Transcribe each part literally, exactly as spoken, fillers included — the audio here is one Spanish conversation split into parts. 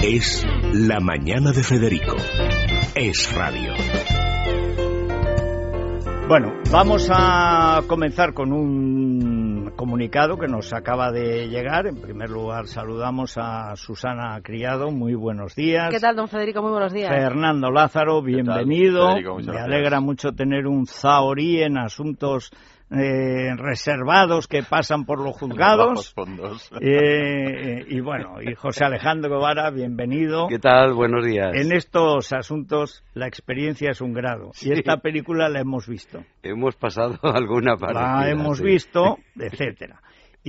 Es La Mañana de Federico. Es radio. Bueno, vamos a comenzar con un comunicado que nos acaba de llegar. En primer lugar, saludamos a Susana Criado. Muy buenos días. ¿Qué tal, don Federico? Muy buenos días. Fernando Lázaro, bienvenido. Federico, Me gracias. alegra mucho tener un zahorí en asuntos eh, reservados que pasan por los juzgados. Fondos. Eh, y bueno, y José Alejandro Guevara, bienvenido. ¿Qué tal? Buenos días. En estos asuntos la experiencia es un grado. Sí. Y esta película la hemos visto. Hemos pasado alguna parecida. La hemos sí. visto, etcétera.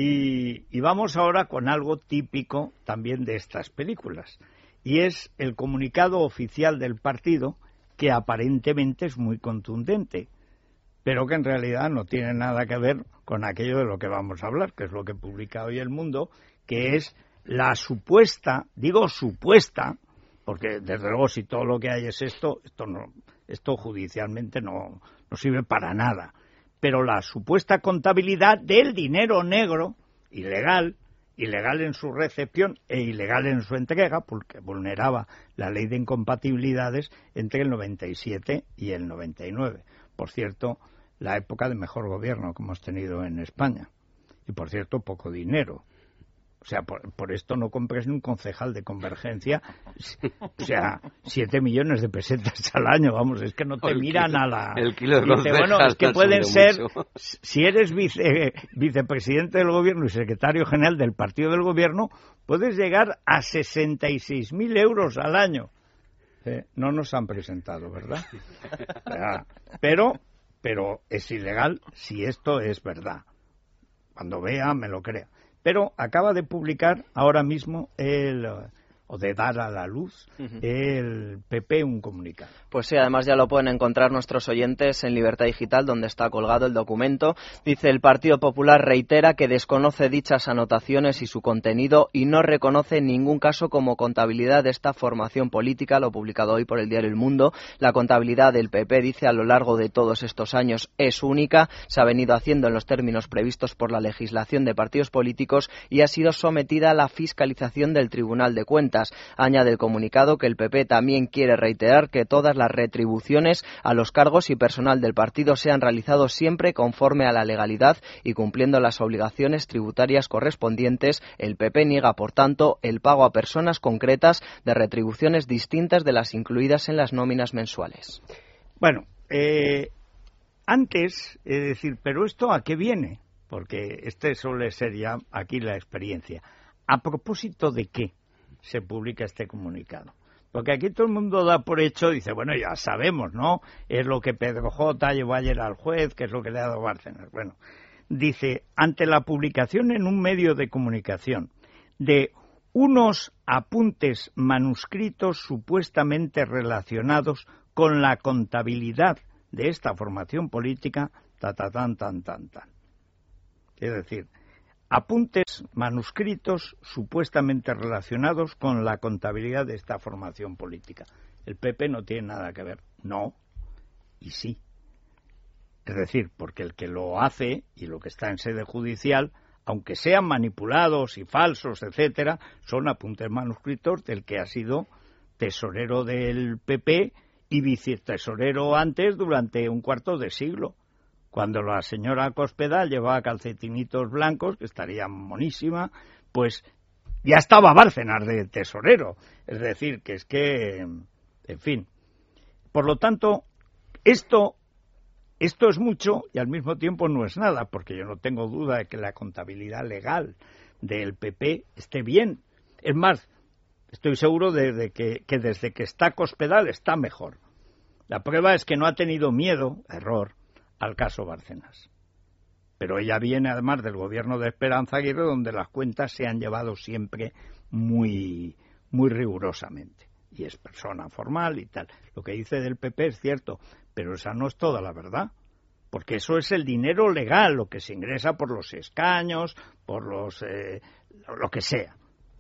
Y, y vamos ahora con algo típico también de estas películas. Y es el comunicado oficial del partido, que aparentemente es muy contundente, pero que en realidad no tiene nada que ver con aquello de lo que vamos a hablar, que es lo que publica hoy El Mundo, que es la supuesta, digo supuesta, porque desde luego si todo lo que hay es esto, esto no, esto judicialmente no, no sirve para nada, pero la supuesta contabilidad del dinero negro, ilegal, ilegal en su recepción e ilegal en su entrega, porque vulneraba la ley de incompatibilidades entre el noventa y siete y el noventa y nueve. Por cierto, la época de mejor gobierno que hemos tenido en España. Y por cierto, poco dinero. O sea, por, por esto no compres ni un concejal de Convergencia. O sea, siete millones de pesetas al año, vamos, es que no te El miran kilo, a la... el kilo de Dice, concejal bueno, es que ha pueden subido ser, mucho. si eres vice, vicepresidente del gobierno y secretario general del partido del gobierno, puedes llegar a sesenta y seis mil euros al año. Eh, no nos han presentado, ¿verdad? O sea, pero, pero es ilegal si esto es verdad. Cuando vea, me lo crea. Pero acaba de publicar ahora mismo el, o de dar a la luz, uh-huh. el P P un comunicado. Pues sí, además ya lo pueden encontrar nuestros oyentes en Libertad Digital, donde está colgado el documento. Dice: el Partido Popular reitera que desconoce dichas anotaciones y su contenido y no reconoce ningún caso como contabilidad de esta formación política, lo publicado hoy por el diario El Mundo. La contabilidad del P P, dice, a lo largo de todos estos años es única, se ha venido haciendo en los términos previstos por la legislación de partidos políticos y ha sido sometida a la fiscalización del Tribunal de Cuentas. Añade el comunicado que el P P también quiere reiterar que todas las retribuciones a los cargos y personal del partido sean realizados siempre conforme a la legalidad y cumpliendo las obligaciones tributarias correspondientes. El P P niega, por tanto, el pago a personas concretas de retribuciones distintas de las incluidas en las nóminas mensuales. Bueno, eh, antes, es decir, ¿pero esto a qué viene? Porque este suele ser ya aquí la experiencia. ¿A propósito de qué se publica este comunicado? Porque aquí todo el mundo da por hecho, dice, bueno, ya sabemos, ¿no? Es lo que Pedro J. llevó ayer al juez, que es lo que le ha dado Bárcenas. Bueno, dice, ante la publicación en un medio de comunicación de unos apuntes manuscritos supuestamente relacionados con la contabilidad de esta formación política, ta, ta, tan, tan, tan, tan. Es decir, apuntes manuscritos supuestamente relacionados con la contabilidad de esta formación política. El P P no tiene nada que ver. No, y sí. Es decir, porque el que lo hace y lo que está en sede judicial, aunque sean manipulados y falsos, etcétera, son apuntes manuscritos del que ha sido tesorero del P P y vicetesorero antes durante un cuarto de siglo. Cuando la señora Cospedal llevaba calcetinitos blancos, que estaría monísima, pues ya estaba Bárcenas de tesorero. Es decir, que es que, en fin. Por lo tanto, esto, esto es mucho y al mismo tiempo no es nada, porque yo no tengo duda de que la contabilidad legal del P P esté bien. Es más, estoy seguro de, de que, que desde que está Cospedal está mejor. La prueba es que no ha tenido miedo, error, al caso Bárcenas. Pero ella viene además del gobierno de Esperanza Aguirre, donde las cuentas se han llevado siempre muy, muy rigurosamente. Y es persona formal y tal. Lo que dice del P P es cierto, pero esa no es toda la verdad. Porque eso es el dinero legal, lo que se ingresa por los escaños, por los eh, lo que sea.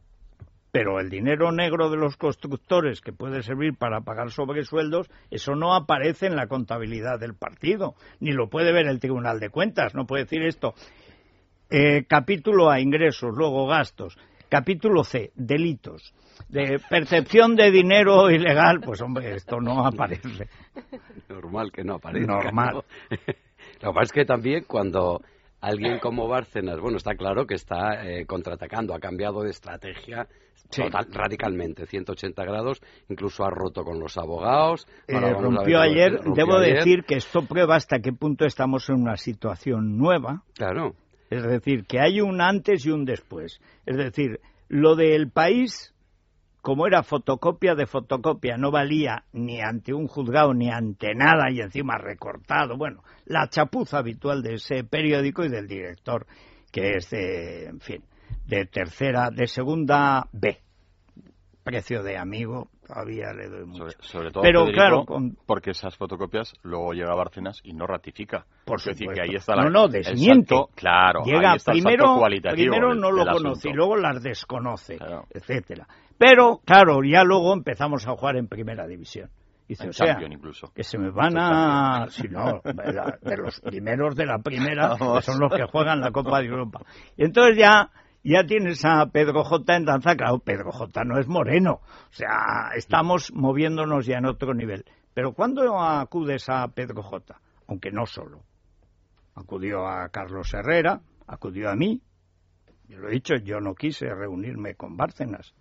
Pero el dinero negro de los constructores, que puede servir para pagar sobresueldos, eso no aparece en la contabilidad del partido, ni lo puede ver el Tribunal de Cuentas. No puede decir esto, eh, capítulo a ingresos, luego gastos, Capítulo C, delitos. De percepción de dinero ilegal, pues hombre, esto no aparece. Normal que no aparezca. Normal. ¿No? Lo que pasa es que también cuando alguien como Bárcenas, bueno, está claro que está eh, contraatacando, ha cambiado de estrategia sí. total, radicalmente, ciento ochenta grados, incluso ha roto con los abogados. Eh, rompió ayer, rompió debo ayer. decir que esto prueba hasta qué punto estamos en una situación nueva. Claro. Es decir, que hay un antes y un después. Es decir, lo del país, como era fotocopia de fotocopia, no valía ni ante un juzgado ni ante nada y encima recortado. Bueno, la chapuza habitual de ese periódico y del director, que es de, en fin, de tercera, de segunda B. Precio de amigo, todavía le doy mucho. Sobre, sobre todo, pero Federico, claro, con... porque esas fotocopias luego llega a Bárcenas y no ratifica. Por supuesto. decir que ahí está la, no, no, desmiente. Salto, claro, llega ahí está primero, el primero del, no lo del conoce y luego las desconoce, claro. etcétera. Pero, claro, ya luego empezamos a jugar en primera división. Dice, en o sea, Champions incluso. Que se me van a... Si no, de los primeros de la primera, que son los que juegan la Copa de Europa. Y entonces ya... Ya tienes a Pedro J. en danza, claro, Pedro J. no es moreno, o sea, estamos moviéndonos ya en otro nivel. Pero ¿cuándo acudes a Pedro J.? Aunque no solo. Acudió a Carlos Herrera, acudió a mí. Yo lo he dicho, yo no quise reunirme con Bárcenas.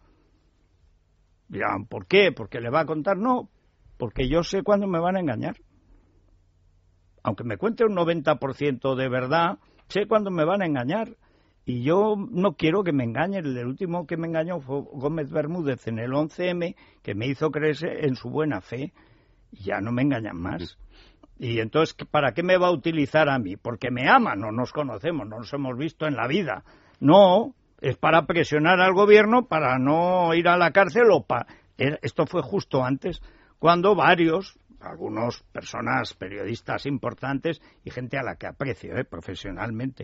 Dirán, ¿por qué? ¿Porque le va a contar? No, porque yo sé cuándo me van a engañar. Aunque me cuente un noventa por ciento de verdad, sé cuándo me van a engañar. Y yo no quiero que me engañen. El último que me engañó fue Gómez Bermúdez en el once eme, que me hizo creer en su buena fe. Y ya no me engañan más. Y entonces, ¿para qué me va a utilizar a mí? Porque me ama, no nos conocemos, no nos hemos visto en la vida. No, es para presionar al gobierno para no ir a la cárcel o para... Esto fue justo antes, cuando varios, algunos personas, periodistas importantes y gente a la que aprecio eh, profesionalmente...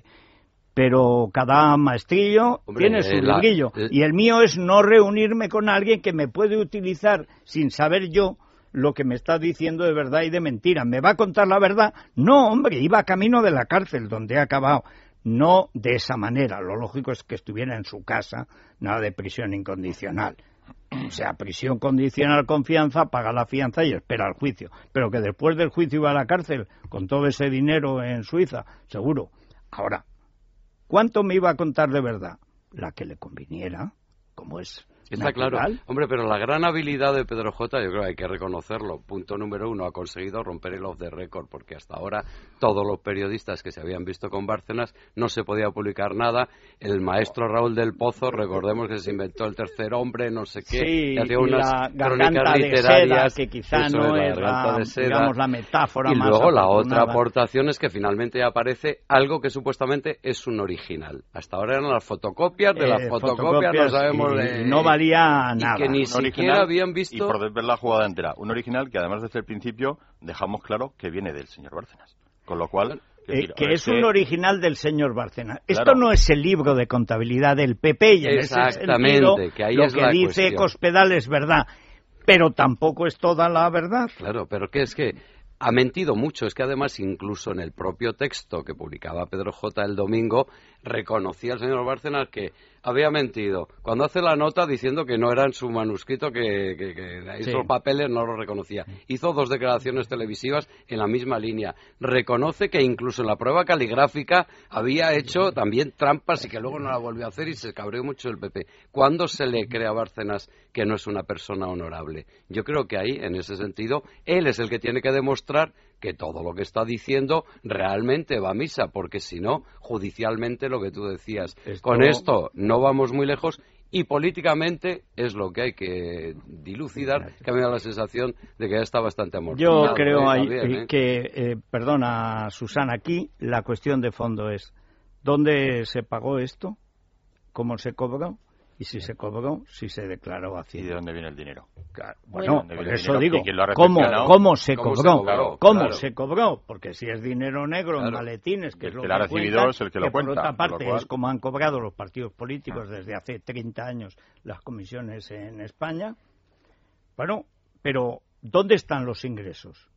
Pero cada maestrillo Hombre, tiene su eh, librillo. La, eh, y el mío es no reunirme con alguien que me puede utilizar sin saber yo lo que me está diciendo de verdad y de mentira. ¿Me va a contar la verdad? No, hombre, iba camino de la cárcel donde he acabado. No de esa manera. Lo lógico es que estuviera en su casa, nada de prisión incondicional. O sea, prisión condicional, confianza, paga la fianza y espera el juicio. Pero que después del juicio iba a la cárcel con todo ese dinero en Suiza, seguro. Ahora, ¿cuánto me iba a contar de verdad? La que le conviniera, como es Está natural. Claro. Hombre, pero la gran habilidad de Pedro J, yo creo que hay que reconocerlo. Punto número uno, ha conseguido romper el off the record, porque hasta ahora todos los periodistas que se habían visto con Bárcenas no se podía publicar nada. El maestro Raúl del Pozo, recordemos que se inventó el tercer hombre, no sé qué, sí, y hacía unas la crónicas literarias. Seda, que quizá no es la, de seda. digamos, la metáfora y más luego la afortunada. Otra aportación es que finalmente aparece algo que supuestamente es un original. Hasta ahora eran las fotocopias de eh, las fotocopias, fotocopias, no sabemos y, de... y no valía nada. Que ni siquiera habían visto... Y por ver la jugada entera, un original que además desde el principio dejamos claro que viene del señor Bárcenas. Con lo cual... Eh, que es, es un que... original del señor Bárcenas. Claro. Esto no es el libro de contabilidad del P P y en ese sentido que ahí lo es que la dice cuestión. Cospedal es verdad, pero tampoco es toda la verdad. Claro, pero que es que ha mentido mucho. Es que además incluso en el propio texto que publicaba Pedro J. el domingo reconocía el señor Bárcenas que había mentido. Cuando hace la nota diciendo que no era en su manuscrito, que, que, que esos sí. papeles no los reconocía. Hizo dos declaraciones televisivas en la misma línea. Reconoce que incluso en la prueba caligráfica había hecho también trampas y que luego no la volvió a hacer y se cabreó mucho el P P. ¿Cuándo se le cree a Bárcenas que no es una persona honorable? Yo creo que ahí, en ese sentido, él es el que tiene que demostrar que todo lo que está diciendo realmente va a misa, porque si no, judicialmente lo que tú decías, esto... con esto no vamos muy lejos y políticamente es lo que hay que dilucidar, que me da la sensación de que ya está bastante amortiguado. Yo creo ¿eh? ahí, También, ¿eh? que, eh, perdona Susana, aquí la cuestión de fondo es, ¿dónde se pagó esto? ¿Cómo se cobró? Y si se cobró, si se declaró Hacienda. ¿Y de dónde viene el dinero? Claro, bueno, por eso digo, ¿cómo, ¿cómo se ¿Cómo cobró? Se cobró? ¿Cómo claro. se cobró? Porque si es dinero negro claro. en maletines, que el es lo que que la ha recibido cuenta, es el que lo que cuenta. por otra parte por cual... es como han cobrado los partidos políticos desde hace treinta años las comisiones en España. Bueno, pero ¿dónde están los ingresos?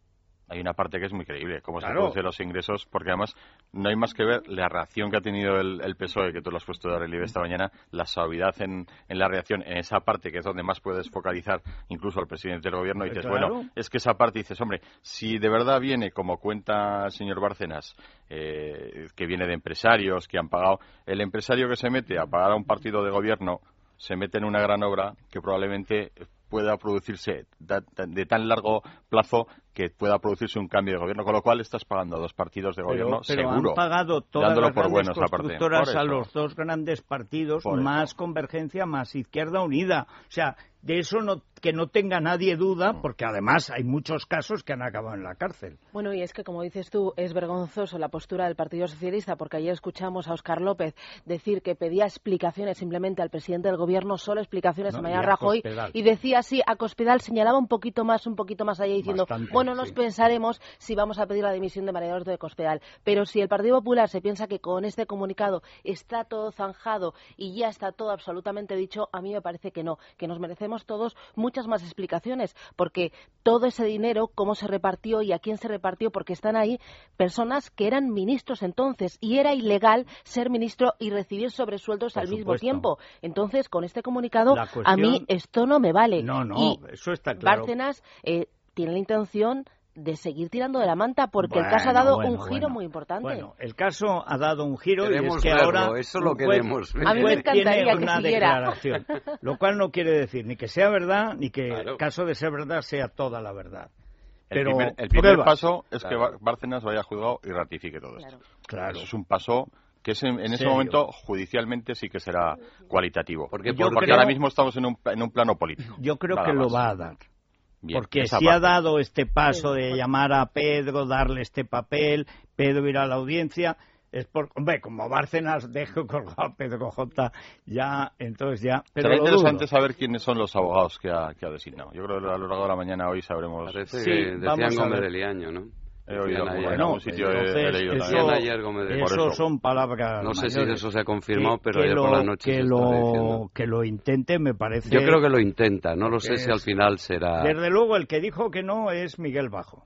hay una parte que es muy creíble, cómo Claro. se producen los ingresos, porque además no hay más que ver la reacción que ha tenido el, el P S O E, que tú lo has puesto de relieve esta mañana, la suavidad en, en la reacción, en esa parte que es donde más puedes focalizar incluso al presidente del gobierno, y dices, Claro. bueno, es que esa parte dices, hombre, si de verdad viene, como cuenta el señor Bárcenas, eh, que viene de empresarios que han pagado, el empresario que se mete a pagar a un partido de gobierno se mete en una gran obra que probablemente pueda producirse de tan largo plazo que pueda producirse un cambio de gobierno, con lo cual estás pagando a dos partidos de gobierno pero, pero seguro, han pagado todas dándolo las por grandes bueno esa parte. constructoras Por a eso. los dos grandes partidos, Por más eso. Convergencia, más Izquierda Unida. O sea, de eso no, que no tenga nadie duda, porque además hay muchos casos que han acabado en la cárcel. Bueno, y es que, como dices tú, es vergonzoso la postura del Partido Socialista, porque ayer escuchamos a Óscar López decir que pedía explicaciones simplemente al presidente del Gobierno, solo explicaciones No, a Mariano y a Rajoy, Cospedal. y decía así, a Cospedal señalaba un poquito más, un poquito más allá, diciendo, Bastante, bueno, nos sí. pensaremos si vamos a pedir la dimisión de María Dolores de Cospedal. Pero si el Partido Popular se piensa que con este comunicado está todo zanjado y ya está todo absolutamente dicho, a mí me parece que no, que nos merecemos todos muchas más explicaciones, porque todo ese dinero, cómo se repartió y a quién se repartió, porque están ahí personas que eran ministros entonces, y era ilegal ser ministro y recibir sobresueldos Por al mismo supuesto. tiempo. Entonces, con este comunicado, La a cuestión- mí esto no me vale. No, no, y eso está claro. Bárcenas eh, tiene la intención de seguir tirando de la manta, porque el Bueno, caso ha dado bueno, un giro bueno. muy importante. Bueno, el caso ha dado un giro Queremos y es que verlo, ahora eso lo un juez- queremos ver. un A mí me juez encantaría tiene que una siguiera. declaración, lo cual no quiere decir ni que sea verdad ni que Claro. en caso de ser verdad sea toda la verdad. El Pero primer, el primer pruebas. paso es Claro. que Bar- Bárcenas vaya a juzgado y ratifique todo esto. Claro. Claro. Eso es un paso que es en, en ese Serio. momento judicialmente sí que será cualitativo. Porque Yo Porque creo- ahora mismo estamos en un, en un plano político. Yo creo Nada que lo más. va a dar. Bien, Porque esa si ha parte. dado este paso de llamar a Pedro, darle este papel, Pedro ir a la audiencia, es por, hombre, como Bárcenas dejo colgado a Pedro J, ya, entonces ya, pero Será lo interesante dudo. saber quiénes son los abogados que ha, que ha designado. Yo creo que a lo largo de la mañana hoy sabremos. Parece Sí, que vamos decían a Gómez ver. de Liaño, ¿no? He oído Decían algo, ayer. en algún sitio he- he entonces, leído eso, también. Decían ayer Gómez de Liaño. Por eso eso. son palabras No sé si mayores. eso se ha confirmado, Que- pero que ayer lo, por la noche que se estaba lo, diciendo. que lo intente me parece. Yo creo que lo intenta, no lo sé Porque si al es- final será... Desde luego, el que dijo que no es Miguel Bajo.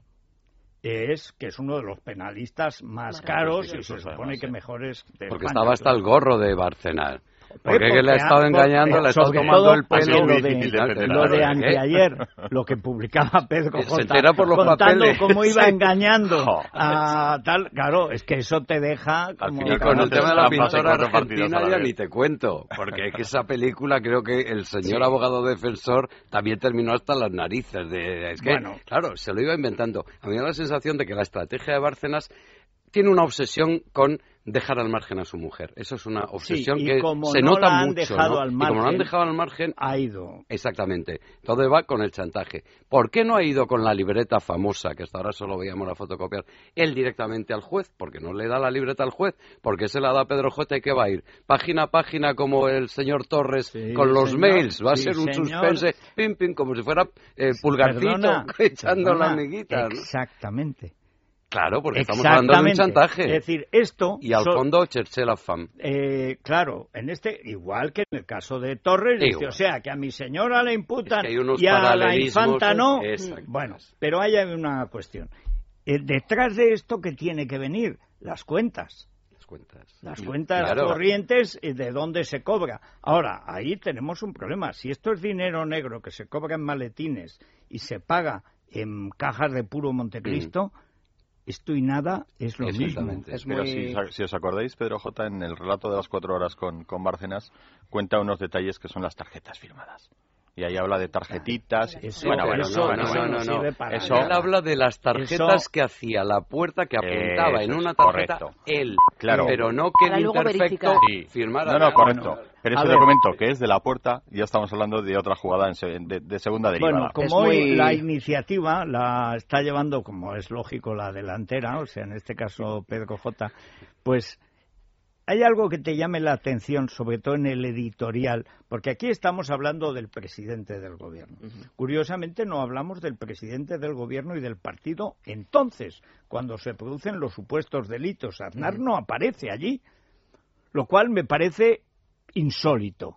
Es que es uno de los penalistas más Más caros rápidos, y se eso supone además, que sí. mejores de Porque España, estaba hasta claro. el gorro de Bárcenas. Porque Porque que le ha ha- estado engañando, porque le ha estado sobre tomando todo el porque pelo. lo Difícil de, defender, lo de ¿Qué? anteayer, lo que publicaba Pedro Se J, entera por los contando papeles. cómo iba Sí. engañando Jo. a tal, claro, es que eso te deja como... final Y con el Conoces tema de la trampas en pintora cuatro partidos argentina a la ya vez. ni te cuento, porque es que esa película creo que el señor abogado defensor también terminó hasta las narices. De, es que, Bueno. claro, se lo iba inventando. A mí me da la sensación de que la estrategia de Bárcenas tiene una obsesión con dejar al margen a su mujer. Eso es una obsesión y que como se no nota la han mucho, dejado ¿no? al Y como no la han margen, dejado al margen, Ha ido. exactamente. Todo va con el chantaje. ¿Por qué no ha ido con la libreta famosa, que hasta ahora solo veíamos la fotocopiar, él directamente al juez? Porque no le da la libreta al juez. Porque se la da a Pedro J y que va a ir página a página como el señor Torres Sí, con los señor. mails. Va a Sí, ser un señor. suspense, pim, pim, como si fuera eh, pulgarcito Perdona, echando perdona, las amiguitas. ¿no? Exactamente. Claro, porque estamos hablando de un Exactamente. chantaje. Es decir, esto... Y al so- fondo, cherché la fam. Eh, claro, en este, igual que en el caso de Torres, dice, Igual. o sea, que a mi señora le imputan Es que hay unos y a la paralelismos, infanta no. exacto. Bueno, pero hay una cuestión. Eh, detrás de esto, ¿qué tiene que venir? Las cuentas. Las cuentas. Las Y- cuentas claro. corrientes y de dónde se cobra. Ahora, ahí tenemos un problema. Si esto es dinero negro que se cobra en maletines y se paga en cajas de puro Montecristo, esto y nada es lo mismo. Exactamente. Es Pero muy... si, si os acordáis, Pedro J, en el relato de las cuatro horas con, con Bárcenas, cuenta unos detalles que son las tarjetas firmadas. Y ahí habla de tarjetitas. Eso- bueno, bueno, eso- bueno, eso bueno, no no, sirve no. para Eso- nada. Él habla de las tarjetas Eso- que hacía la puerta que apuntaba Eso en es, una tarjeta correcto. él, Claro. pero no que Para el luego imperfecto verificar. Sí. firmara No, no, nada. correcto. Bueno, Pero a ese ver. documento que es de la puerta, ya estamos hablando de otra jugada en se- de, de segunda derivada. Bueno, como Es hoy muy- la iniciativa la está llevando, como es lógico, la delantera, o sea, en este caso Pedro J, pues hay algo que te llame la atención, sobre todo en el editorial, porque aquí estamos hablando del presidente del gobierno. Curiosamente no hablamos del presidente del gobierno y del partido entonces, cuando se producen los supuestos delitos. Aznar no aparece allí, lo cual me parece insólito.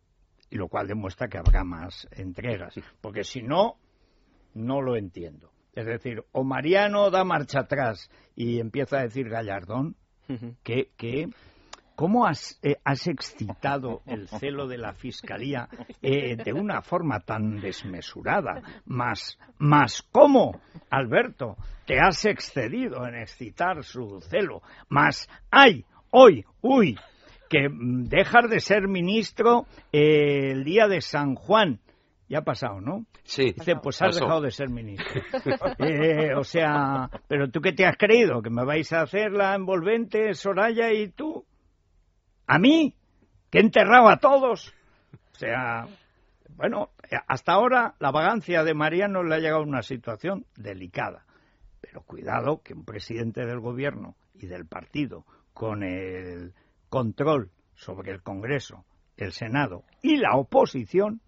Y lo cual demuestra que habrá más entregas, porque si no, no lo entiendo. Es decir, o Mariano da marcha atrás y empieza a decir Gallardón, uh-huh. que, que ¿cómo has, eh, has excitado el celo de la Fiscalía eh, de una forma tan desmesurada? Más, más ¿cómo, Alberto, te has excedido en excitar su celo? Más, ¡ay, hoy, uy! Que dejar de ser ministro eh, el día de San Juan. Ya ha pasado, ¿no? Sí. Dice, pues has pasó. dejado de ser ministro. eh, o sea, ¿pero tú qué te has creído? ¿Que me vais a hacer la envolvente, Soraya y tú? ¿A mí? ¿Que he enterrado a todos? O sea, bueno, hasta ahora la vagancia de Mariano le ha llegado a una situación delicada. Pero cuidado que un presidente del gobierno y del partido con el control sobre el Congreso, el Senado y la oposición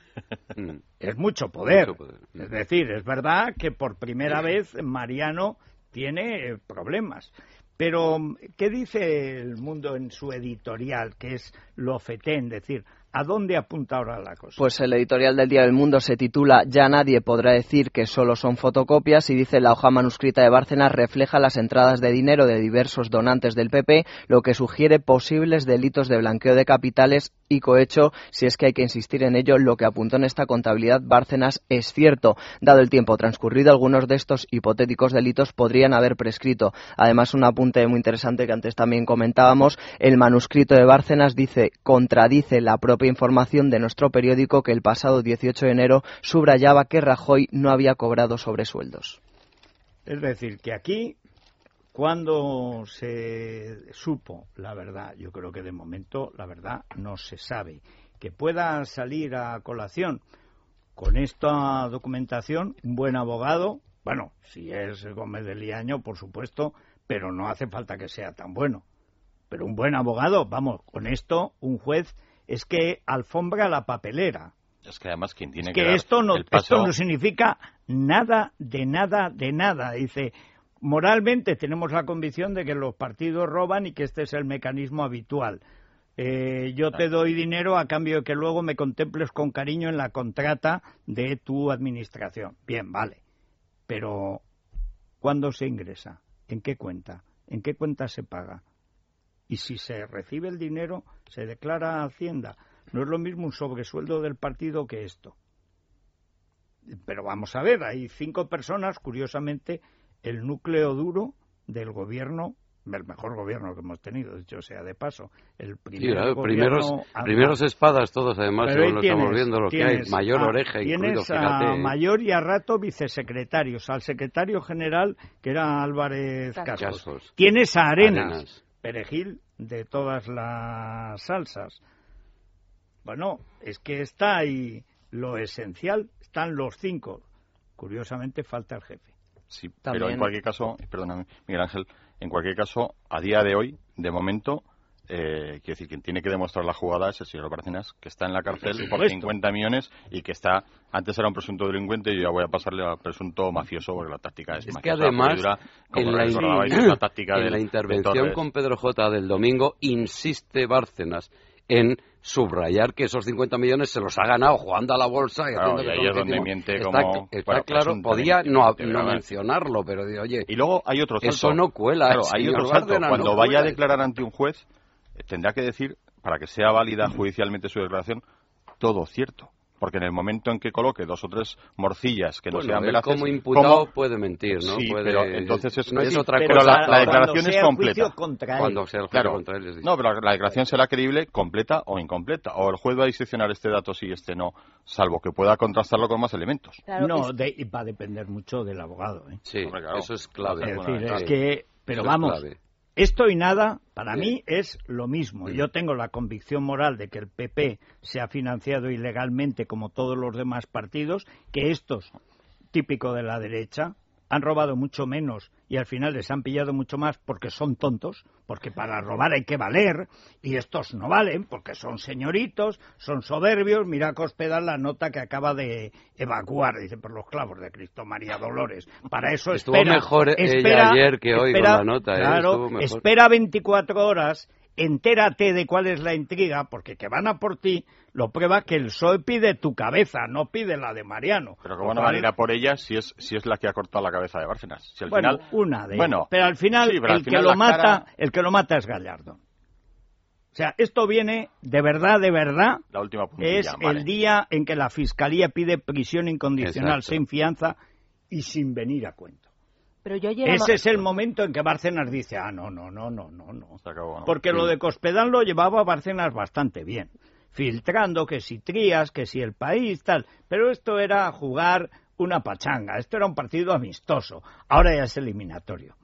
es mucho poder. mucho poder. Es decir, es verdad que por primera vez Mariano tiene problemas. Pero, ¿qué dice El Mundo en su editorial, que es lo fetén? Es decir, ¿a dónde apunta ahora la cosa? Pues el editorial del Día del Mundo se titula Ya nadie podrá decir que solo son fotocopias y dice la hoja manuscrita de Bárcenas refleja las entradas de dinero de diversos donantes del P P, lo que sugiere posibles delitos de blanqueo de capitales y cohecho, si es que hay que insistir en ello. Lo que apuntó en esta contabilidad Bárcenas es cierto. Dado el tiempo transcurrido, algunos de estos hipotéticos delitos podrían haber prescrito. Además, un apunte muy interesante que antes también comentábamos, el manuscrito de Bárcenas dice, contradice la propia información de nuestro periódico que el pasado dieciocho de enero subrayaba que Rajoy no había cobrado sobresueldos. Es decir, que aquí, cuando se supo la verdad, yo creo que de momento la verdad no se sabe, que pueda salir a colación con esta documentación un buen abogado, bueno, si es Gómez de Liaño, por supuesto, pero no hace falta que sea tan bueno. Pero un buen abogado, vamos, con esto un juez es que alfombra la papelera. Es que además quien tiene es que, que dar esto no, el paso... esto no significa nada, de nada, de nada. Dice, moralmente tenemos la convicción de que los partidos roban y que este es el mecanismo habitual. Eh, yo te doy dinero a cambio de que luego me contemples con cariño en la contrata de tu administración. Bien, vale. Pero, ¿cuándo se ingresa? ¿En qué cuenta? ¿En qué cuenta se paga? Y si se recibe el dinero, se declara a Hacienda. No es lo mismo un sobresueldo del partido que esto. Pero vamos a ver, hay cinco personas, curiosamente, el núcleo duro del gobierno, el mejor gobierno que hemos tenido, dicho sea de paso. El primer sí, claro, gobierno primeros, primeros espadas todos, además, según lo tienes, estamos viendo, lo que hay, mayor a, oreja incluido, tienes fíjate. a mayor y a rato vicesecretarios, al secretario general, que era Álvarez Cascos. Cascos. Tienes a Arenas, Arenas, perejil de todas las salsas. Bueno, es que está ahí lo esencial, están los cinco. Curiosamente falta el jefe. Sí, También... pero en cualquier caso, perdóname, Miguel Ángel, en cualquier caso, a día de hoy, de momento, eh, quiero decir, quien tiene que demostrar la jugada es el señor Bárcenas, que está en la cárcel por cincuenta millones y que está, antes era un presunto delincuente y yo ya voy a pasarle al presunto mafioso porque la táctica es, es mafiosa. Que además, dura, como en, la, recordabais, es la, táctica en del, la intervención con Pedro J. del domingo, insiste Bárcenas en subrayar que esos cincuenta millones se los ha ganado jugando a la bolsa. Y, claro, y ahí es donde miente como... Está, está bueno, claro, podía no, no mencionarlo, pero de, oye... Y luego hay otro salto. Eso no cuela. Claro, hay otro salto. Bárcenas, Cuando no vaya cuela. a declarar ante un juez, tendrá que decir, para que sea válida judicialmente su declaración, todo cierto. Porque en el momento en que coloque dos o tres morcillas que no bueno, sean él veraces... como imputado ¿cómo? Puede mentir, ¿no? Sí, puede, pero entonces es, no es sí, otra pero cosa. la, la declaración es completa. Cuando sea el juicio claro. contra él es No, pero la, la declaración será creíble, completa o incompleta. O el juez va a diseccionar este dato sí y este no, salvo que pueda contrastarlo con más elementos. Claro, no, es... de, va a depender mucho del abogado. ¿eh? Sí, Hombre, claro. Eso es clave. Es decir, es que... Pero eso vamos... Es clave. Esto y nada, para sí. mí, es lo mismo. Sí. Yo tengo la convicción moral de que el P P se ha financiado ilegalmente como todos los demás partidos, que estos, típico de la derecha, han robado mucho menos y al final les han pillado mucho más porque son tontos, porque para robar hay que valer, y estos no valen porque son señoritos, son soberbios. Mira Cospedal la nota que acaba de evacuar, dice, por los clavos de Cristo María Dolores. Para eso estuvo espera, mejor espera, ella ayer que hoy espera, con la nota. Claro, ¿eh? espera veinticuatro horas entérate de cuál es la intriga, porque que van a por ti lo prueba que el P S O E pide tu cabeza, no pide la de Mariano. Pero cómo no van a ir a por ella si es si es la que ha cortado la cabeza de Bárcenas. Si al bueno, final, una de bueno, ellas. Pero al final, sí, pero el al final que lo la mata, cara... el que lo mata es Gallardo. O sea, esto viene de verdad, de verdad, la última puntilla, es vale. el día en que la Fiscalía pide prisión incondicional Exacto. sin fianza y sin venir a cuento. Pero yo ayer Ese es el momento en que Bárcenas dice, ah, no, no, no, no, no, no. Se acabó, ¿no? Porque Sí. lo de Cospedal lo llevaba Bárcenas bastante bien, filtrando que si Trías, que si el país, tal. Pero esto era jugar una pachanga, esto era un partido amistoso. Ahora ya es eliminatorio.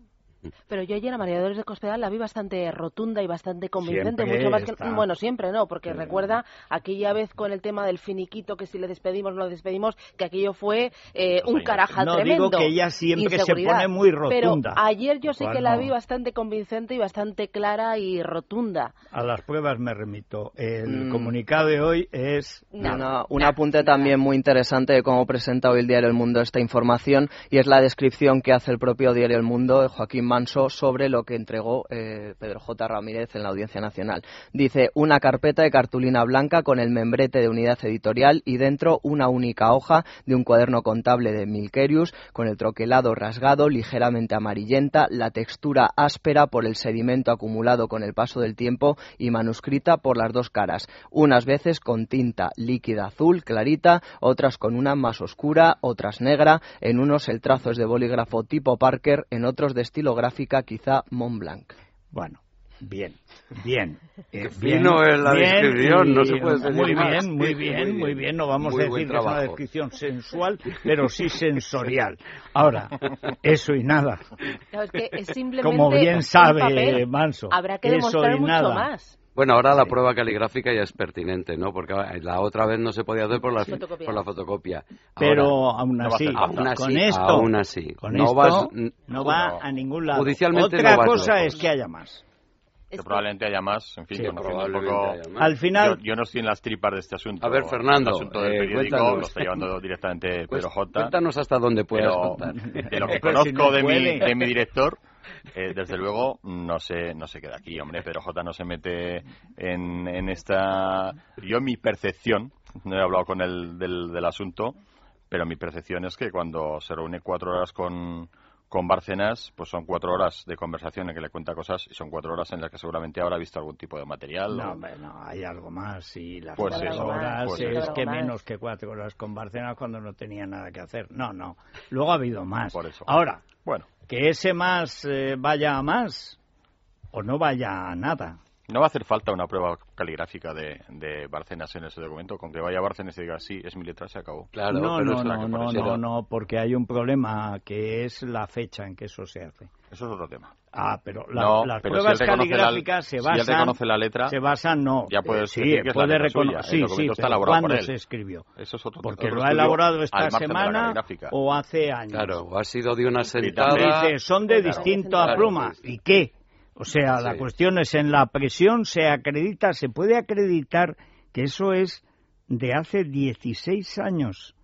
Pero yo ayer a María Dolores de Cospedal la vi bastante rotunda y bastante convincente, Siempre mucho más que... está. Bueno, siempre no, porque Sí. recuerda aquella vez con el tema del finiquito, que si le despedimos no lo despedimos, que aquello fue eh, un carajal No, tremendo. digo que ella siempre Inseguridad. se pone muy rotunda. Pero ayer yo sí Igual que la no. vi bastante convincente y bastante clara y rotunda. A las pruebas me remito. El Mm. comunicado de hoy es... Nada, Una- un nada. apunte también muy interesante de cómo presenta hoy el diario El Mundo esta información, y es la descripción que hace el propio diario El Mundo, Joaquín Manso, sobre lo que entregó eh, Pedro J. Ramírez en la Audiencia Nacional. Dice, una carpeta de cartulina blanca con el membrete de unidad editorial y dentro una única hoja de un cuaderno contable de Milquerius con el troquelado rasgado, ligeramente amarillenta, la textura áspera por el sedimento acumulado con el paso del tiempo y manuscrita por las dos caras, unas veces con tinta líquida azul clarita, otras con una más oscura, otras negra, en unos el trazo es de bolígrafo tipo Parker, en otros de estilo gráfica quizá Montblanc. Bueno, bien, bien. Eh, Qué fino es la descripción, y no se puede decir Muy más. bien, muy Sí, bien, muy muy bien. bien. No vamos Muy a buen decir que es una trabajo. descripción sensual, pero sí sensorial. Ahora, eso y nada. Claro, es que es simplemente Como bien un sabe papel. Manso. Habrá que eso demostrar y mucho nada. más. Bueno, ahora la prueba caligráfica ya es pertinente, ¿no? Porque la otra vez no se podía hacer por la, Fotocopia. por la fotocopia. Pero Ahora, aún no va a así, hacer falta. aún así, con esto, aún así, con no esto vas- no va no. a ningún lado. Judicialmente Otra no vas cosa lejos. es que haya más. Que Es que- probablemente haya más, en fin, Sí, conociendo un probablemente poco... haya más. Al final, Yo, yo no estoy en las tripas de este asunto. A ver, Fernando, El asunto del eh, periódico cuéntanos. lo está llevando directamente Pues, Pedro J. cuéntanos hasta dónde puedas pero contar. de lo que Pero si conozco no de, mi, puede. de mi director, eh, desde luego no se, no se queda aquí, hombre. Pedro J no se mete en, en esta... Yo mi percepción, no he hablado con él del, del asunto, pero mi percepción es que cuando se reúne cuatro horas con, con Bárcenas, pues son cuatro horas de conversación en que le cuenta cosas y son cuatro horas en las que seguramente habrá visto algún tipo de material. no, o- hombre, no, hay algo más. Y las Pues cuatro eso, horas pues es eso. que Algo más. menos que cuatro horas con Bárcenas cuando no tenía nada que hacer. No, no. Luego ha habido más. Por eso. Ahora, Bueno, que ese más eh, vaya a más o no vaya a nada. no va a hacer falta una prueba caligráfica de, de Bárcenas en ese documento. Con que vaya Bárcenas y diga, sí, es mi letra, se acabó. Claro, no, pero no, es la no, que no, por eso- no, no, porque hay un problema que es la fecha en que eso se hace. Eso es otro tema. Ah, pero la- No, las pero si pruebas él reconoce la- caligráficas se si él basan... reconoce la letra, se basan, no. ya puedes sí, decir que es la puede letra suya. reconocer. El Sí, documento sí, está pero elaborado por ¿cuándo él. se escribió? Eso es otro Porque otro lo ha estudio elaborado al esta margen de la semana caligráfica. o hace años. Claro, o ha sido de una Me sentada... dice, son de Claro. distinto a Claro, pluma. sí, sí. ¿Y qué? O sea, la Sí. cuestión es en la presión se acredita, se puede acreditar que eso es de hace dieciséis años.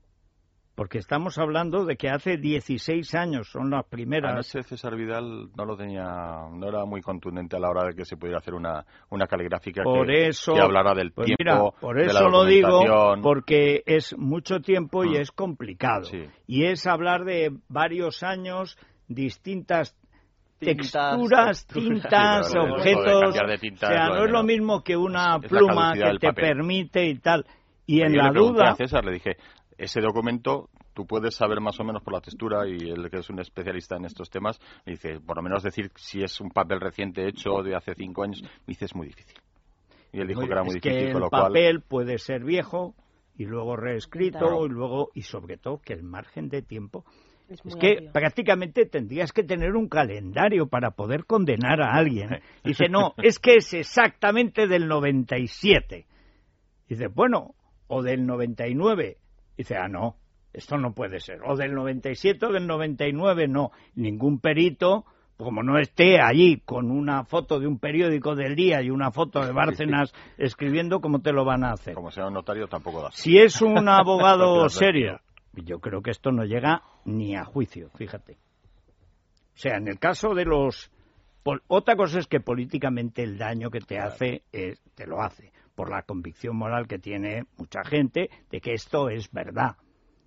Porque estamos hablando de que hace dieciséis años son las A primeras. ese César Vidal no lo tenía, no era muy contundente a la hora de que se pudiera hacer una, una caligráfica Por que, eso, que hablara del pues tiempo, mira, por de la eso lo digo, documentación. porque es mucho tiempo y Mm. es complicado. Sí. Y es hablar de varios años, distintas Tintas, texturas, texturas. tintas, Sí, pero eso de objetos. cambiar de tinta o sea, es lo no de es lo menos. mismo que una Es la pluma caducidad que del te papel. permite y tal. Y en Yo la le pregunté duda, a César, le dije, ese documento tú puedes saber más o menos por la textura, y él que es un especialista en estos temas, me dice, por lo menos decir si es un papel reciente hecho de hace cinco años, me dice, es muy difícil. Y él dijo muy- que era muy es difícil, que con el lo cual... papel puede ser viejo y luego reescrito Claro. y luego y sobre todo que el margen de tiempo Es, es muy que amplio. prácticamente tendrías que tener un calendario para poder condenar a alguien. Dice, no, es que es exactamente del noventa y siete. Dice, bueno, o del noventa y nueve. Dice, ah, no, esto no puede ser. O del noventa y siete o del noventa y nueve, no. Ningún perito, como no esté allí con una foto de un periódico del día y una foto de Bárcenas escribiendo, ¿cómo te lo van a hacer? Como sea un notario, tampoco da. Si es un No abogado queda serio, yo creo que esto no llega ni a juicio, fíjate. O sea, en el caso de los Pol- otra cosa es que políticamente el daño que te hace, eh, te lo hace, por la convicción moral que tiene mucha gente de que esto es verdad.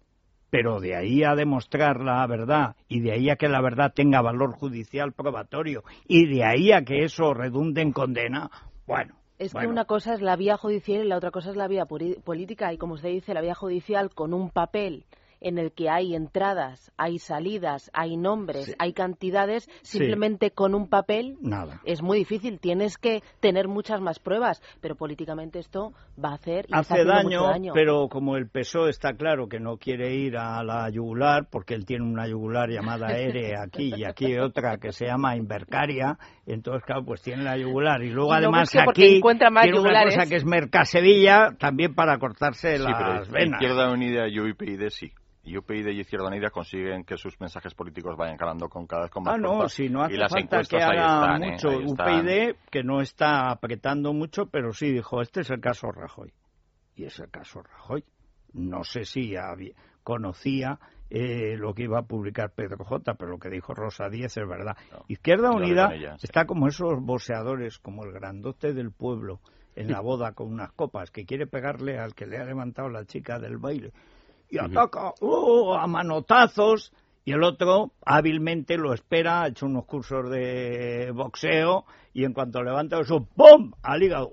Pero de ahí a demostrar la verdad, y de ahí a que la verdad tenga valor judicial probatorio, y de ahí a que eso redunde en condena, bueno. Es bueno. que una cosa es la vía judicial y la otra cosa es la vía política, y como usted dice, la vía judicial con un papel en el que hay entradas, hay salidas, hay nombres, sí. hay cantidades, simplemente sí. con un papel Nada. Es muy difícil, tienes que tener muchas más pruebas, pero políticamente esto va a hacer y Hace está daño, mucho daño, pero como el P S O E está claro que no quiere ir a la yugular, porque él tiene una yugular llamada ERE aquí y aquí otra que se llama Invercaria, entonces claro, pues tiene la yugular y luego y además no aquí más tiene yugulares. una cosa que es Mercasevilla también para cortarse sí, las pero venas. Izquierda Unida y U P y sí. Y U P y y Izquierda Unida consiguen que sus mensajes políticos vayan calando con cada vez con más Ah, no, fuerza. si no hace y las falta que encuestas ahí haga están, mucho. ¿eh? Ahí U P y D, que no está apretando mucho, pero sí dijo, este es el caso Rajoy. Y es el caso Rajoy. No sé si había, conocía eh, lo que iba a publicar Pedro J, pero lo que dijo Rosa Díez es verdad. No, Izquierda Unida ella, sí. está como esos boxeadores, como el grandote del pueblo, en la boda con unas copas, que quiere pegarle al que le ha levantado la chica del baile. Y ataca uh, a manotazos, y el otro hábilmente lo espera, ha hecho unos cursos de boxeo, y en cuanto levanta eso, ¡pum!, al hígado,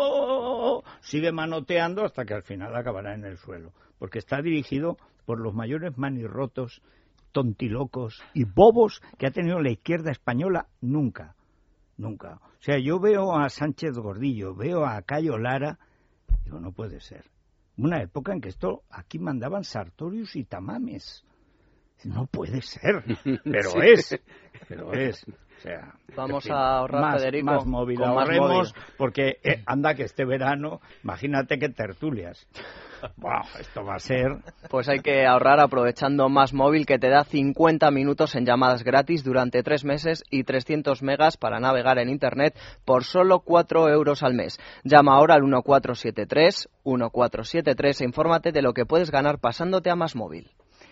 uh, sigue manoteando hasta que al final acabará en el suelo, porque está dirigido por los mayores manirrotos, tontilocos y bobos que ha tenido la izquierda española nunca, nunca. O sea, yo veo a Sánchez Gordillo, veo a Cayo Lara, digo, no puede ser. Una época en que esto, aquí mandaban Sartorius y Tamames. No puede ser, pero sí. es, pero es. O sea, vamos en fin, a ahorrar, más, Federico. Más móvil, con ahorremos, más móvil. porque eh, anda que este verano, imagínate qué tertulias. Wow, esto va a ser... Pues hay que ahorrar aprovechando Más Móvil, que te da cincuenta minutos en llamadas gratis durante tres meses y trescientos megas para navegar en Internet por solo cuatro euros al mes. Llama ahora al uno cuatro siete tres, uno cuatro siete tres e infórmate de lo que puedes ganar pasándote a Más Móvil.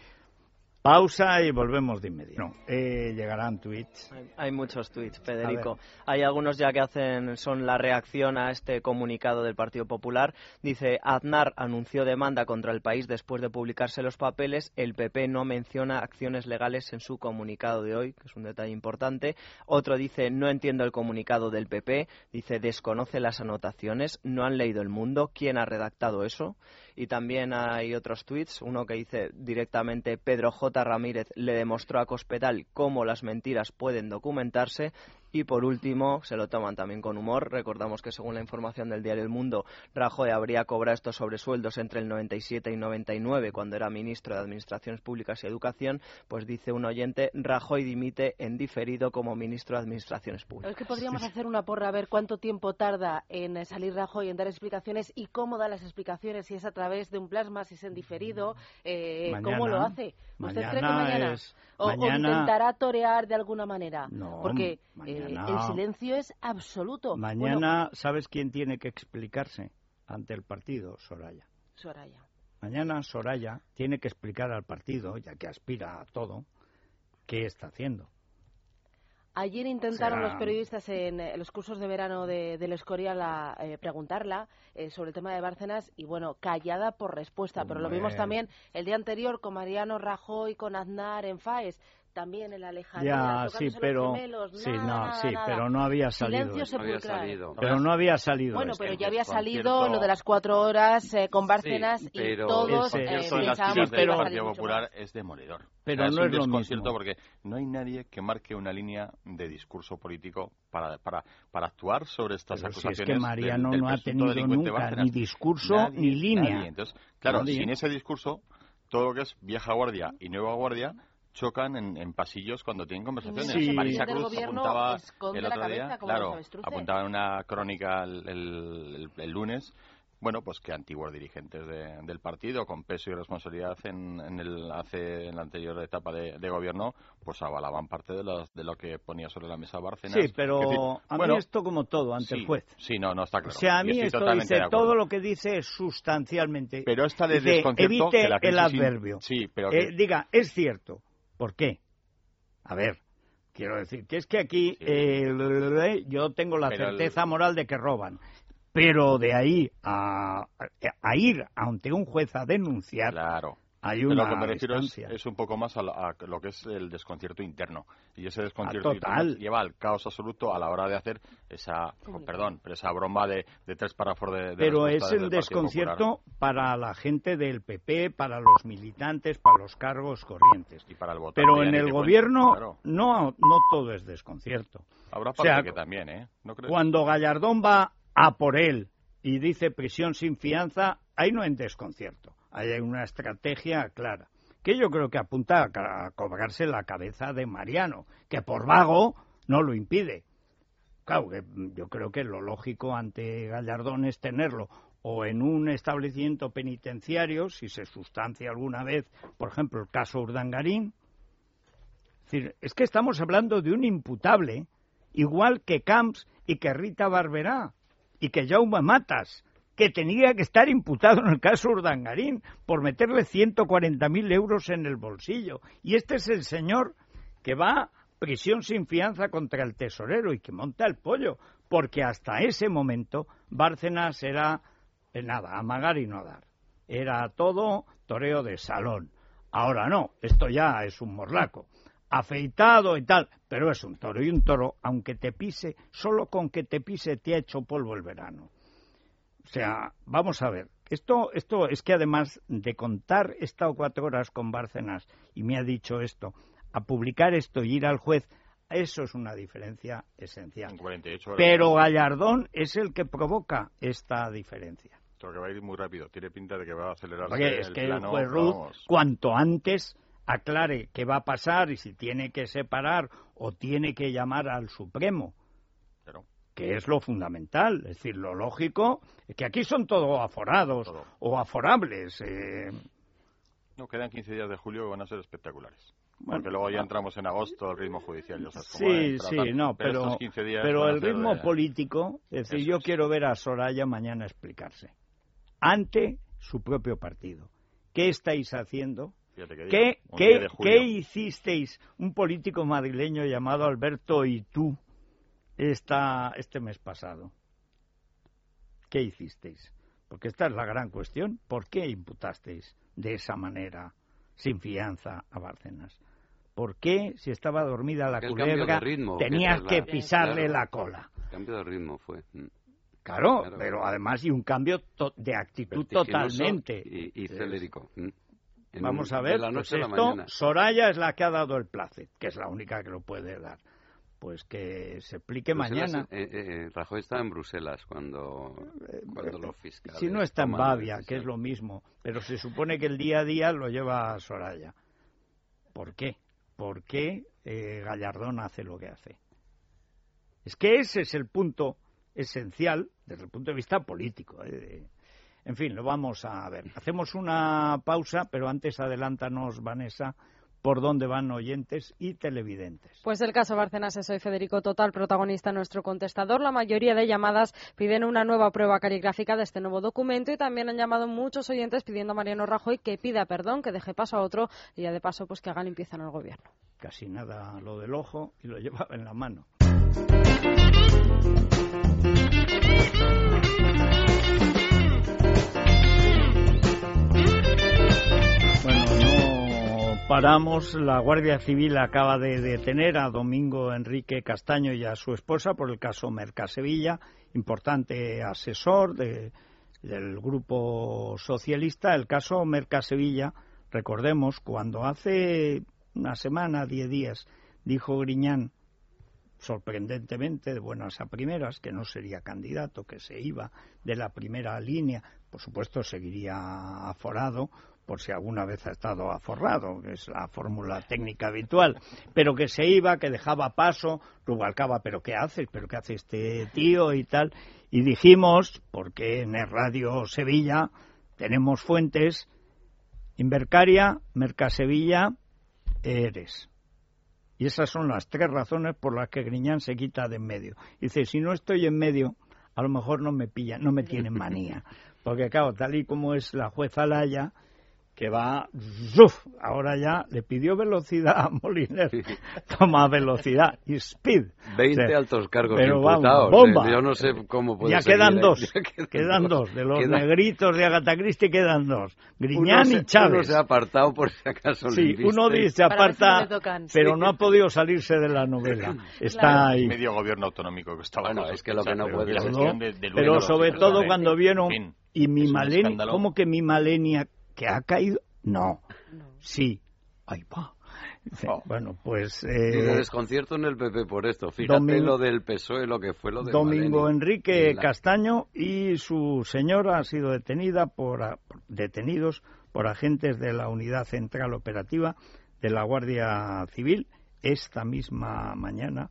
Pausa y volvemos de inmediato. No, eh, llegarán tweets. Hay, hay muchos tweets, Federico. Hay algunos ya que hacen son la reacción a este comunicado del Partido Popular. Dice, Aznar anunció demanda contra el país después de publicarse los papeles. El P P no menciona acciones legales en su comunicado de hoy, que es un detalle importante. Otro dice, no entiendo el comunicado del P P. Dice, desconoce las anotaciones. No han leído El Mundo. ¿Quién ha redactado eso? Y también hay otros tweets, uno que dice directamente, Pedro J. Ramírez le demostró a Cospedal cómo las mentiras pueden documentarse. Y por último, se lo toman también con humor. Recordamos que según la información del diario El Mundo, Rajoy habría cobrado estos sobresueldos entre el noventa y siete y noventa y nueve, cuando era ministro de Administraciones Públicas y Educación. Pues dice un oyente, Rajoy dimite en diferido como ministro de Administraciones Públicas. Es que podríamos hacer una porra a ver cuánto tiempo tarda en salir Rajoy en dar explicaciones y cómo da las explicaciones, si es a través de un plasma, si es en diferido, eh, mañana, cómo lo hace. ¿Usted cree que mañana? Es, o, mañana... o intentará torear de alguna manera. No, porque mañana... eh, el silencio es absoluto. Mañana, bueno, ¿sabes quién tiene que explicarse ante el partido? Soraya. Soraya. Mañana Soraya tiene que explicar al partido, ya que aspira a todo, qué está haciendo. Ayer intentaron Será... los periodistas en eh, los cursos de verano de, del Escorial a eh, preguntarla eh, sobre el tema de Bárcenas y, bueno, callada por respuesta. Hombre. Pero lo vimos también el día anterior con Mariano Rajoy, con Aznar en Faes. También en la lejanía, ya, sí, pero gemelos, sí, nada, no, nada, sí, nada. pero no había salido. Silencio no había salido. Pero no había salido. Bueno, este. pero ya había salido concierto... lo de las cuatro horas eh, con Bárcenas sí, y pero todos ese, eh, eso en las pensábamos filas que iba del a salir Partido mucho Popular más. es demoledor. Pero o sea, no es, es un lo desconcierto mismo. Porque no hay nadie que marque una línea de discurso político para, para, para actuar sobre estas pero acusaciones. Si es que Mariano del, del no ha tenido nunca Bárcenas. ni discurso nadie, ni línea. Nadie. Entonces, claro, nadie. sin ese discurso, todo lo que es vieja guardia y nueva guardia chocan en, en pasillos cuando tienen conversaciones. Sí. Marisa El Cruz gobierno apuntaba esconde el la otro cabeza día, como los claro, avestruces. apuntaba en una crónica el, el, el, el lunes, bueno, pues que antiguos dirigentes de, del partido con peso y responsabilidad en, en el hace en la anterior etapa de, de gobierno, pues avalaban parte de, los, de lo que ponía sobre la mesa Bárcenas. Sí, pero decir, a bueno, mí esto como todo ante sí, el juez. Sí, no, no está claro. O sea, a Yo mí estoy esto totalmente dice, de acuerdo. todo lo que dice es sustancialmente. Pero esta de dice, desconcierto evite que la crisis el adverbio. Sí, pero eh, que... diga, es cierto. ¿Por qué? A ver, Quiero decir que es que aquí eh, yo tengo la Pero certeza el... moral de que roban. Pero de ahí a, a ir ante un juez a denunciar, claro. hay Pero una lo que me refiero es, distancia. es un poco más a, la, a lo que es el desconcierto interno. Y ese desconcierto Ah, interno total. lleva al caos absoluto a la hora de hacer esa, oh, perdón, pero esa broma de, de tres párrafos de, de Pero es el desconcierto para la gente del P P, para los militantes, para los cargos corrientes. Y para el votante. Pero en el gobierno cuento, claro. no, no todo es desconcierto. Habrá parte o sea, que también, ¿eh? ¿No crees? Cuando Gallardón va a por él y dice prisión sin fianza, ahí no hay desconcierto. Ahí hay una estrategia clara, que yo creo que apunta a, a cobrarse la cabeza de Mariano, que por vago no lo impide. Claro, que yo creo que lo lógico ante Gallardón es tenerlo o en un establecimiento penitenciario, si se sustancia alguna vez, por ejemplo, el caso Urdangarín. Es decir, es que estamos hablando de un imputable, igual que Camps y que Rita Barberá y que Jaume Matas, que tenía que estar imputado en el caso Urdangarín por meterle ciento cuarenta mil euros en el bolsillo. Y este es el señor que va a prisión sin fianza contra el tesorero y que monta el pollo, porque hasta ese momento Bárcenas era, eh, nada, amagar y no dar. Era todo toreo de salón. Ahora no, esto ya es un morlaco. Afeitado y tal, pero es un toro. Y un toro, aunque te pise, solo con que te pise te ha hecho polvo el verano. O sea, vamos a ver, esto, esto es que además de contar, he estado cuatro horas con Bárcenas y me ha dicho esto, a publicar esto y ir al juez, eso es una diferencia esencial. cuarenta y ocho horas. Pero Gallardón es el que provoca esta diferencia. Creo que va a ir muy rápido, tiene pinta de que va a acelerarse. Porque es el que plano, el juez Ruz, vamos. cuanto antes aclare qué va a pasar y si tiene que separar o tiene que llamar al Supremo, Pero... que es lo fundamental, es decir, lo lógico, es que aquí son todos aforados Todo. o aforables. Eh... No, quedan quince días de julio que van a ser espectaculares. Bueno, porque luego ya ah, entramos en agosto, el ritmo judicial. Ya sabes cómo sí, es, sí, tal. no, pero, pero, estos quince días pero van a el ser ritmo de- político, es decir, Eso yo es. quiero ver a Soraya mañana explicarse ante su propio partido. ¿Qué estáis haciendo? Fíjate que digo, ¿Qué, un qué, día de julio. ¿Qué hicisteis un político madrileño llamado Alberto y tú esta, este mes pasado? ¿Qué hicisteis? Porque esta es la gran cuestión. ¿Por qué imputasteis de esa manera, sin fianza, a Bárcenas? ¿Por qué, si estaba dormida la El cambio de culebra, ritmo, tenías que que es la- pisarle claro. la cola? El cambio de ritmo fue. mm, Claro, Claro. pero además y un cambio to- de actitud vertiginoso totalmente. Y, y celérico. mm. En Vamos un- a ver, de la pues noche a la esto, mañana. Soraya es la que ha dado el placet, que es la única que lo puede dar. Pues que se explique Bruselas, mañana. eh, eh, Rajoy está en Bruselas cuando, cuando los fiscales. Si no está en toman Bavia, decisión. que es lo mismo, pero se supone que el día a día lo lleva Soraya. ¿Por qué? ¿Por qué eh, Gallardón hace lo que hace? Es que ese es el punto esencial desde el punto de vista político. eh. En fin, lo vamos a ver. Hacemos una pausa, pero antes adelántanos, Vanessa, por dónde van oyentes y televidentes. Pues el caso Bárcenas es hoy, Federico, total protagonista en nuestro contestador. La mayoría de llamadas piden una nueva prueba caligráfica de este nuevo documento y también han llamado muchos oyentes pidiendo a Mariano Rajoy que pida perdón, que deje paso a otro y ya de paso pues que haga limpieza en el gobierno. Casi nada lo del ojo y lo llevaba en la mano. Bueno, no paramos. La Guardia Civil acaba de detener a Domingo Enrique Castaño y a su esposa por el caso Mercasevilla, importante asesor de, del grupo socialista. El caso Mercasevilla, recordemos, cuando hace una semana, diez días, dijo Griñán, sorprendentemente, de buenas a primeras, que no sería candidato, que se iba de la primera línea, por supuesto seguiría aforado, por si alguna vez ha estado aforrado, que es la fórmula técnica habitual, pero que se iba, que dejaba paso, Rubalcaba, pero ¿qué hace? ¿Pero qué hace este tío? Y tal, y dijimos, porque en el Radio Sevilla tenemos fuentes, Invercaria, Mercasevilla, Eres. Y esas son las tres razones por las que Griñán se quita de en medio. Dice, si no estoy en medio, a lo mejor no me pillan, no me tienen manía. Porque claro, tal y como es la jueza Laya, que va, ¡zuf! Ahora ya le pidió velocidad a Moliner, toma velocidad y speed. veinte o sea, altos cargos pero imputados. Vamos, bomba. Eh, yo no sé cómo puede Ya seguir, quedan eh. dos, Ya quedan, quedan dos. dos, de los Queda... negritos de Agatha Christie quedan dos, Griñán uno se, y Chávez. Uno se ha apartado por si acaso. Sí, uno dice aparta, pero sí. no ha podido salirse de la novela. Está Claro. ahí. Medio gobierno autonómico que estaba... Bueno, es que lo que no pero puede la ser- gestión de- de Pero Luis sobre López, todo ¿eh? cuando vieron, En fin, y mi es un Malenia, escándalo. ¿cómo que mi Malenia que ha caído? No, sí, ahí va. Dice, Oh. Bueno, pues... Y de Eh, desconcierto en el P P por esto. Fíjate Domingo- lo del P S O E, lo que fue lo de Domingo Maleni. Enrique La- Castaño y su señora han sido detenida por, a- detenidos por agentes de la Unidad Central Operativa de la Guardia Civil esta misma mañana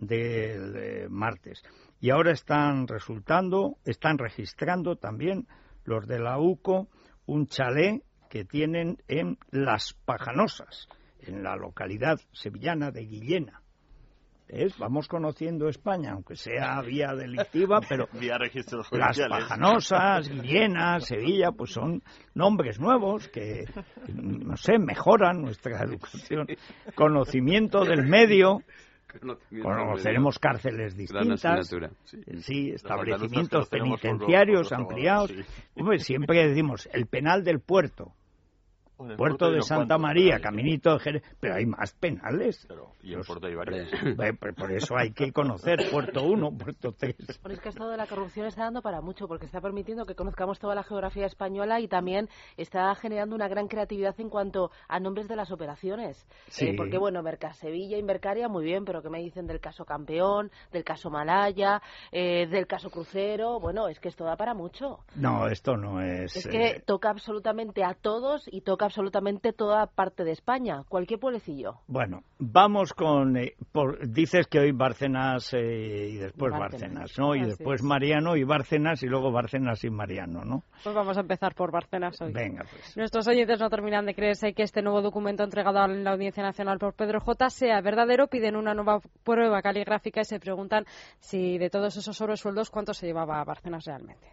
del eh, martes. Y ahora están resultando, están registrando también los de la U C O un chalet que tienen en Las Pajanosas, en la localidad sevillana de Guillena. ¿Ves? Vamos conociendo España, aunque sea vía delictiva, pero Vía registros Las judiciales. Pajanosas, Guillena, Sevilla, pues son nombres nuevos que, no sé, mejoran nuestra educación, conocimiento del medio. Conocimiento Conoceremos medio. cárceles Gran distintas, asignatura. sí, Los establecimientos andaluces que los tenemos por- penitenciarios por los ampliados. abogados, sí. Hombre, siempre decimos el penal del puerto, Bueno, el puerto de unos Santa cuantos, María, pero hay- caminito de Jerez, pero hay más penales. Claro, y en Los- Puerto hay varios. Eh, por- Por eso hay que conocer Puerto uno, Puerto tres. Bueno, es que esto de la corrupción está dando para mucho, porque está permitiendo que conozcamos toda la geografía española y también está generando una gran creatividad en cuanto a nombres de las operaciones. Sí. Eh, porque, bueno, Mercasevilla y Mercaria, muy bien, pero ¿qué me dicen del caso Campeón, del caso Malaya, eh, del caso Crucero? Bueno, es que esto da para mucho. No, esto no es... Es que eh, toca absolutamente a todos y toca absolutamente toda parte de España, cualquier pueblecillo. Bueno, vamos con... eh, por- dices que hoy Bárcenas eh, y después Bárcenas. Bárcenas, ¿no? Y Así después es. Mariano y Bárcenas y luego Bárcenas y Mariano, ¿no? Pues vamos a empezar por Bárcenas hoy. Venga, pues. Nuestros oyentes no terminan de creerse que este nuevo documento entregado en la Audiencia Nacional por Pedro J sea verdadero, piden una nueva prueba caligráfica y se preguntan si de todos esos sobresueldos cuánto se llevaba Bárcenas realmente.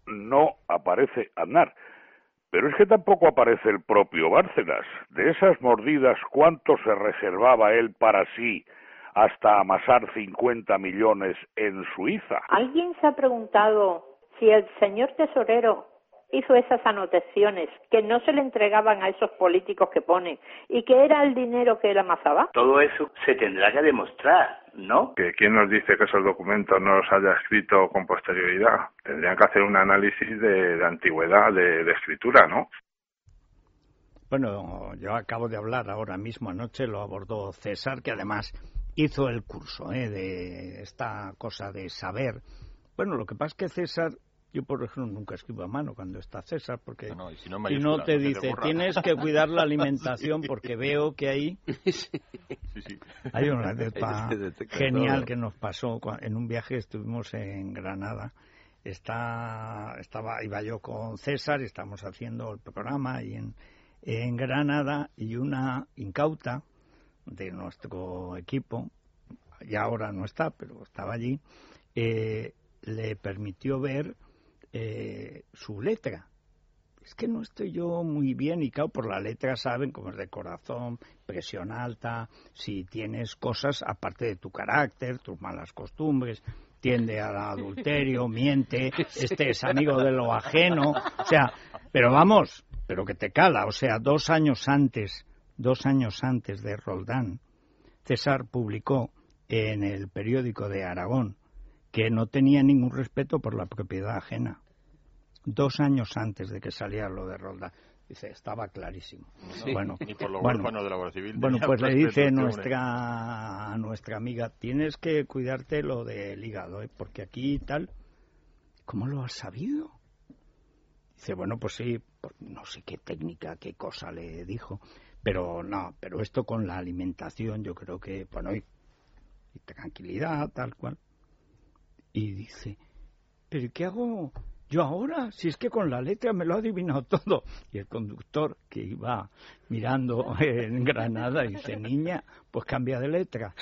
No aparece Aznar. Pero es que tampoco aparece el propio Bárcenas. De esas mordidas, ¿cuánto se reservaba él para sí hasta amasar cincuenta millones en Suiza? ¿Alguien se ha preguntado si el señor tesorero hizo esas anotaciones que no se le entregaban a esos políticos que pone y que era el dinero que él amasaba? Todo eso se tendrá que demostrar, ¿no? Que ¿quién nos dice que esos documentos no los haya escrito con posterioridad? Tendrían que hacer un análisis de, de antigüedad, de, de escritura, ¿no? Bueno, yo acabo de hablar ahora mismo, anoche lo abordó César, que además hizo el curso ¿eh? de esta cosa de saber. Bueno, lo que pasa es que César... Yo, por ejemplo, nunca escribo a mano cuando está César, porque No, no, y si no, en si no mayúscula, te no se te dice, ocurra. tienes que cuidar la alimentación, porque veo que ahí Sí, sí. hay una anécdota Ahí se detecta genial todo. que nos pasó cua- en un viaje, estuvimos en Granada. Está, estaba, iba yo con César, estamos haciendo el programa y en, en Granada, y una incauta de nuestro equipo, ya ahora no está, pero estaba allí, eh, le permitió ver eh, su letra. Es que no estoy yo muy bien, y claro, por la letra saben cómo es de corazón, presión alta, si tienes cosas aparte de tu carácter, tus malas costumbres, tiende al adulterio, miente, este es amigo de lo ajeno, o sea, pero vamos, pero que te cala, o sea, dos años antes, dos años antes de Roldán, César publicó en el periódico de Aragón que no tenía ningún respeto por la propiedad ajena. Dos años antes de que saliera lo de Roldán. Dice, estaba clarísimo. Sí, bueno, ni por los bueno, huérfanos de la Guardia Civil. bueno, tenía pues le respeto dice este hombre. nuestra, a nuestra amiga, tienes que cuidarte lo del hígado, ¿eh? Porque aquí tal... ¿Cómo lo has sabido? Dice, bueno, pues sí, por no sé qué técnica, qué cosa le dijo, pero no, pero esto con la alimentación yo creo que, bueno, y, y tranquilidad, tal cual. Y dice, ¿pero qué hago yo ahora? Si es que con la letra me lo ha adivinado todo. Y el conductor, que iba mirando en Granada, dice, niña, pues cambia de letra.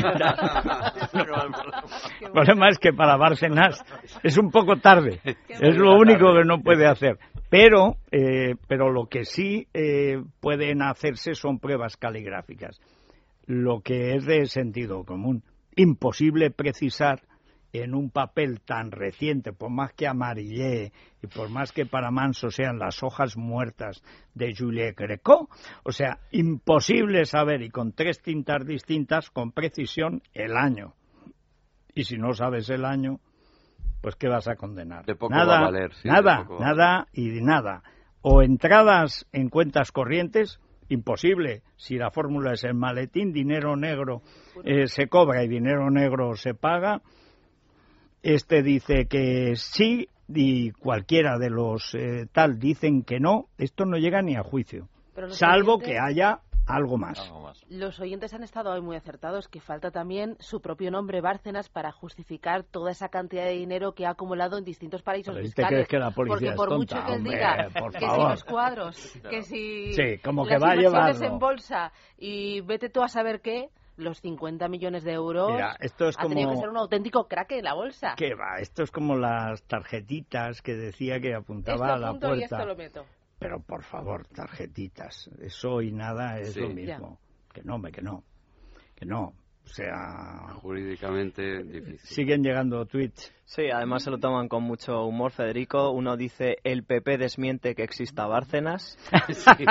El problema es que para Bárcenas es un poco tarde. Es lo único que no puede hacer. Pero, eh, pero lo que sí eh, pueden hacerse son pruebas caligráficas. Lo que es de sentido común. Imposible precisar en un papel tan reciente, por más que amarillee y por más que para Manso sean las hojas muertas de Julie Greco, o sea, imposible saber, y con tres tintas distintas, con precisión, el año. Y si no sabes el año, pues ¿qué vas a condenar? De poco nada, va a valer, sí, nada, de poco va a nada y nada. O entradas en cuentas corrientes, imposible. Si la fórmula es el maletín, dinero negro eh, se cobra y dinero negro se paga. Este dice que sí y cualquiera de los eh, tal dicen que no. Esto no llega ni a juicio, salvo oyentes... que haya algo más. Algo más. Los oyentes han estado hoy muy acertados, que falta también su propio nombre, Bárcenas, para justificar toda esa cantidad de dinero que ha acumulado en distintos paraísos ¿Pero fiscales. ¿te crees que la policía Porque por es mucho tonta? que él Hombre, diga por que favor. si los cuadros, que si Sí, como que las va a inversiones llevarlo. en bolsa y vete tú a saber qué, los cincuenta millones de euros Mira, esto es ha tenido como... que ser un auténtico crack en la bolsa. ¿Qué va? Esto es como las tarjetitas que decía que apuntaba Esto a la apunto y puerta. esto lo meto. Pero por favor, tarjetitas, eso y nada es Sí. lo mismo. Que no, me que no, que no. O sea, jurídicamente difícil. Siguen llegando tweets. Sí, además se lo toman con mucho humor, Federico. Uno dice, el P P desmiente que exista Bárcenas. Sí.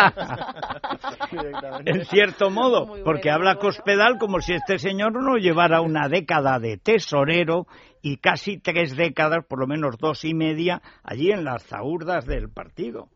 En cierto modo, porque habla Cospedal como si este señor no llevara una década de tesorero y casi tres décadas, por lo menos dos y media, allí en las zaurdas del partido.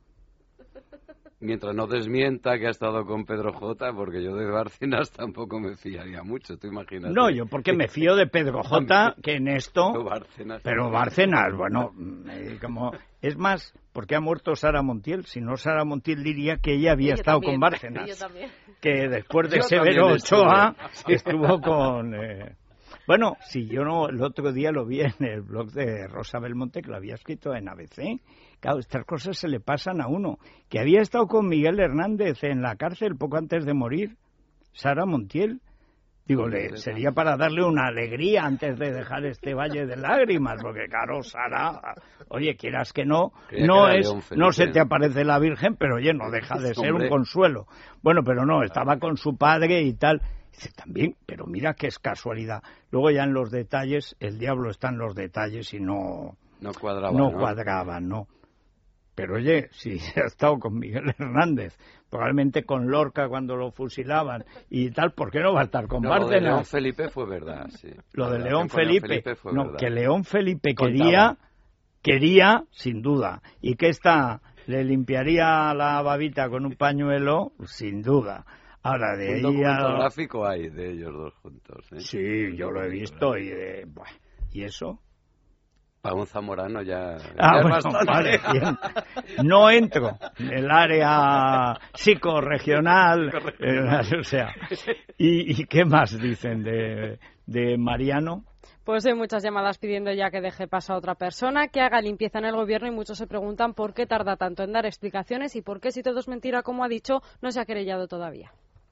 Mientras no desmienta que ha estado con Pedro J, porque yo de Bárcenas tampoco me fiaría mucho, tú imaginas. No, yo porque me fío de Pedro J, que en esto... Bárcenas. Pero Bárcenas, bueno, eh, como... Es más, porque ha muerto Sara Montiel. Si no, Sara Montiel diría que ella había Yo estado también, con Bárcenas. yo también. Que después de Yo Severo también estuve. Ochoa estuvo con... Eh... Bueno, si yo no, el otro día lo vi en el blog de Rosa Belmonte, que lo había escrito en A B C. Claro, estas cosas se le pasan a uno. Que había estado con Miguel Hernández en la cárcel poco antes de morir, Sara Montiel. Digo, le, sería para darle una alegría antes de dejar este valle de lágrimas, porque claro, Sara, oye, quieras que no, Creía no que era es, León Felipe. no se te aparece la Virgen, pero oye, no deja de ser Hombre. un consuelo. Bueno, pero no, estaba con su padre y tal. Dice, también, pero mira que es casualidad. Luego ya en los detalles, el diablo está en los detalles y no, No cuadraba, no, ¿no? cuadraban, no. Pero oye, si ha estado con Miguel Hernández, probablemente con Lorca cuando lo fusilaban y tal, ¿por qué no va a estar con No, lo de Bárcenas? León Felipe fue verdad, sí. Lo de La León relación con León Felipe, fue no, verdad. que León Felipe Contaba. quería, quería, sin duda, y que esta le limpiaría la babita con un pañuelo, sin duda. Ahora, de Un ahí documento a... gráfico hay de ellos dos juntos, ¿eh? Sí, yo lo he visto y de... Buah, ¿y eso? Para un zamorano ya, Ah, ya es bueno, bastante. vale, bien. No entro en el área psicorregional, eh, o sea, ¿y, ¿y qué más dicen de, de Mariano? Pues hay muchas llamadas pidiendo ya que deje paso a otra persona, que haga limpieza en el gobierno, y muchos se preguntan por qué tarda tanto en dar explicaciones y por qué, si todo es mentira, como ha dicho, no se ha querellado todavía.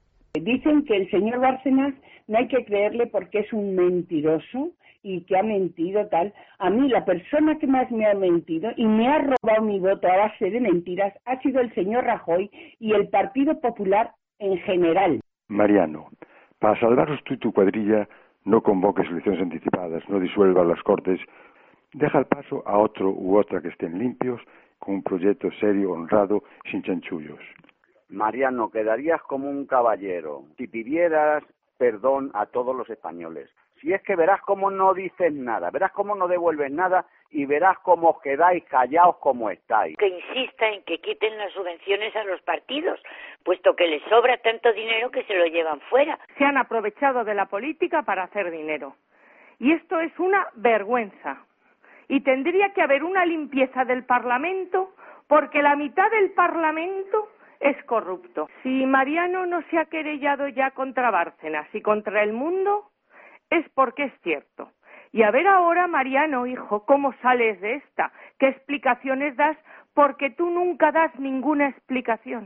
Dicen que el señor Bárcenas no hay que creerle porque es un mentiroso y que ha mentido tal. A mí la persona que más me ha mentido y me ha robado mi voto a base de mentiras ha sido el señor Rajoy y el Partido Popular en general. Mariano, para salvaros tú y tu cuadrilla, no convoques elecciones anticipadas, no disuelvas las Cortes, deja el paso a otro u otra que estén limpios, con un proyecto serio, honrado, sin chanchullos. Mariano, quedarías como un caballero si pidieras perdón a todos los españoles. Si es que verás cómo no dices nada, verás cómo no devuelves nada y verás cómo os quedáis callados como estáis. Que insista en que quiten las subvenciones a los partidos, puesto que les sobra tanto dinero que se lo llevan fuera. Se han aprovechado de la política para hacer dinero. Y esto es una vergüenza. Y tendría que haber una limpieza del Parlamento, porque la mitad del Parlamento es corrupto. Si Mariano no se ha querellado ya contra Bárcenas y contra el mundo, es porque es cierto. Y a ver ahora, Mariano, hijo, cómo sales de esta, qué explicaciones das, porque tú nunca das ninguna explicación.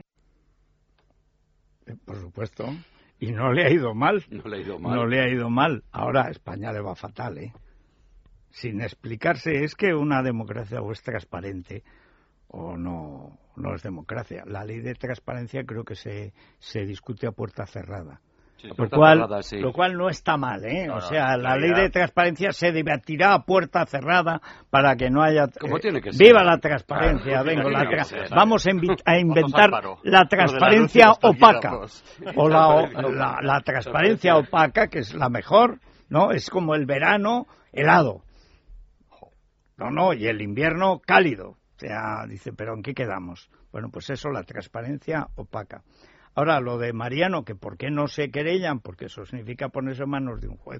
Por supuesto. Y no le ha ido mal. No le ha ido mal. No le ha ido mal. Ahora a España le va fatal, ¿eh? Sin explicarse. Es que una democracia o es transparente o no, no es democracia. La ley de transparencia creo que se, se discute a puerta cerrada. Sí, lo, puerta cual, cerrada, sí. lo cual no está mal, ¿eh? No, o no, sea, la realidad. ley de transparencia se debatirá a puerta cerrada para que no haya... Como eh, tiene que ser. ¡Viva la transparencia! Claro, Vengo, tiene la que tra- ser. Vamos a, invi- a inventar Amparo. la transparencia Lo de la luz y opaca. los O la, o- taquígrafos. la, la transparencia opaca, que es la mejor, ¿no? Es como el verano helado. No, no, y el invierno cálido. O sea, dice, ¿pero en qué quedamos? Bueno, pues eso, la transparencia opaca. Ahora, lo de Mariano, que por qué no se querellan, porque eso significa ponerse en manos de un juez.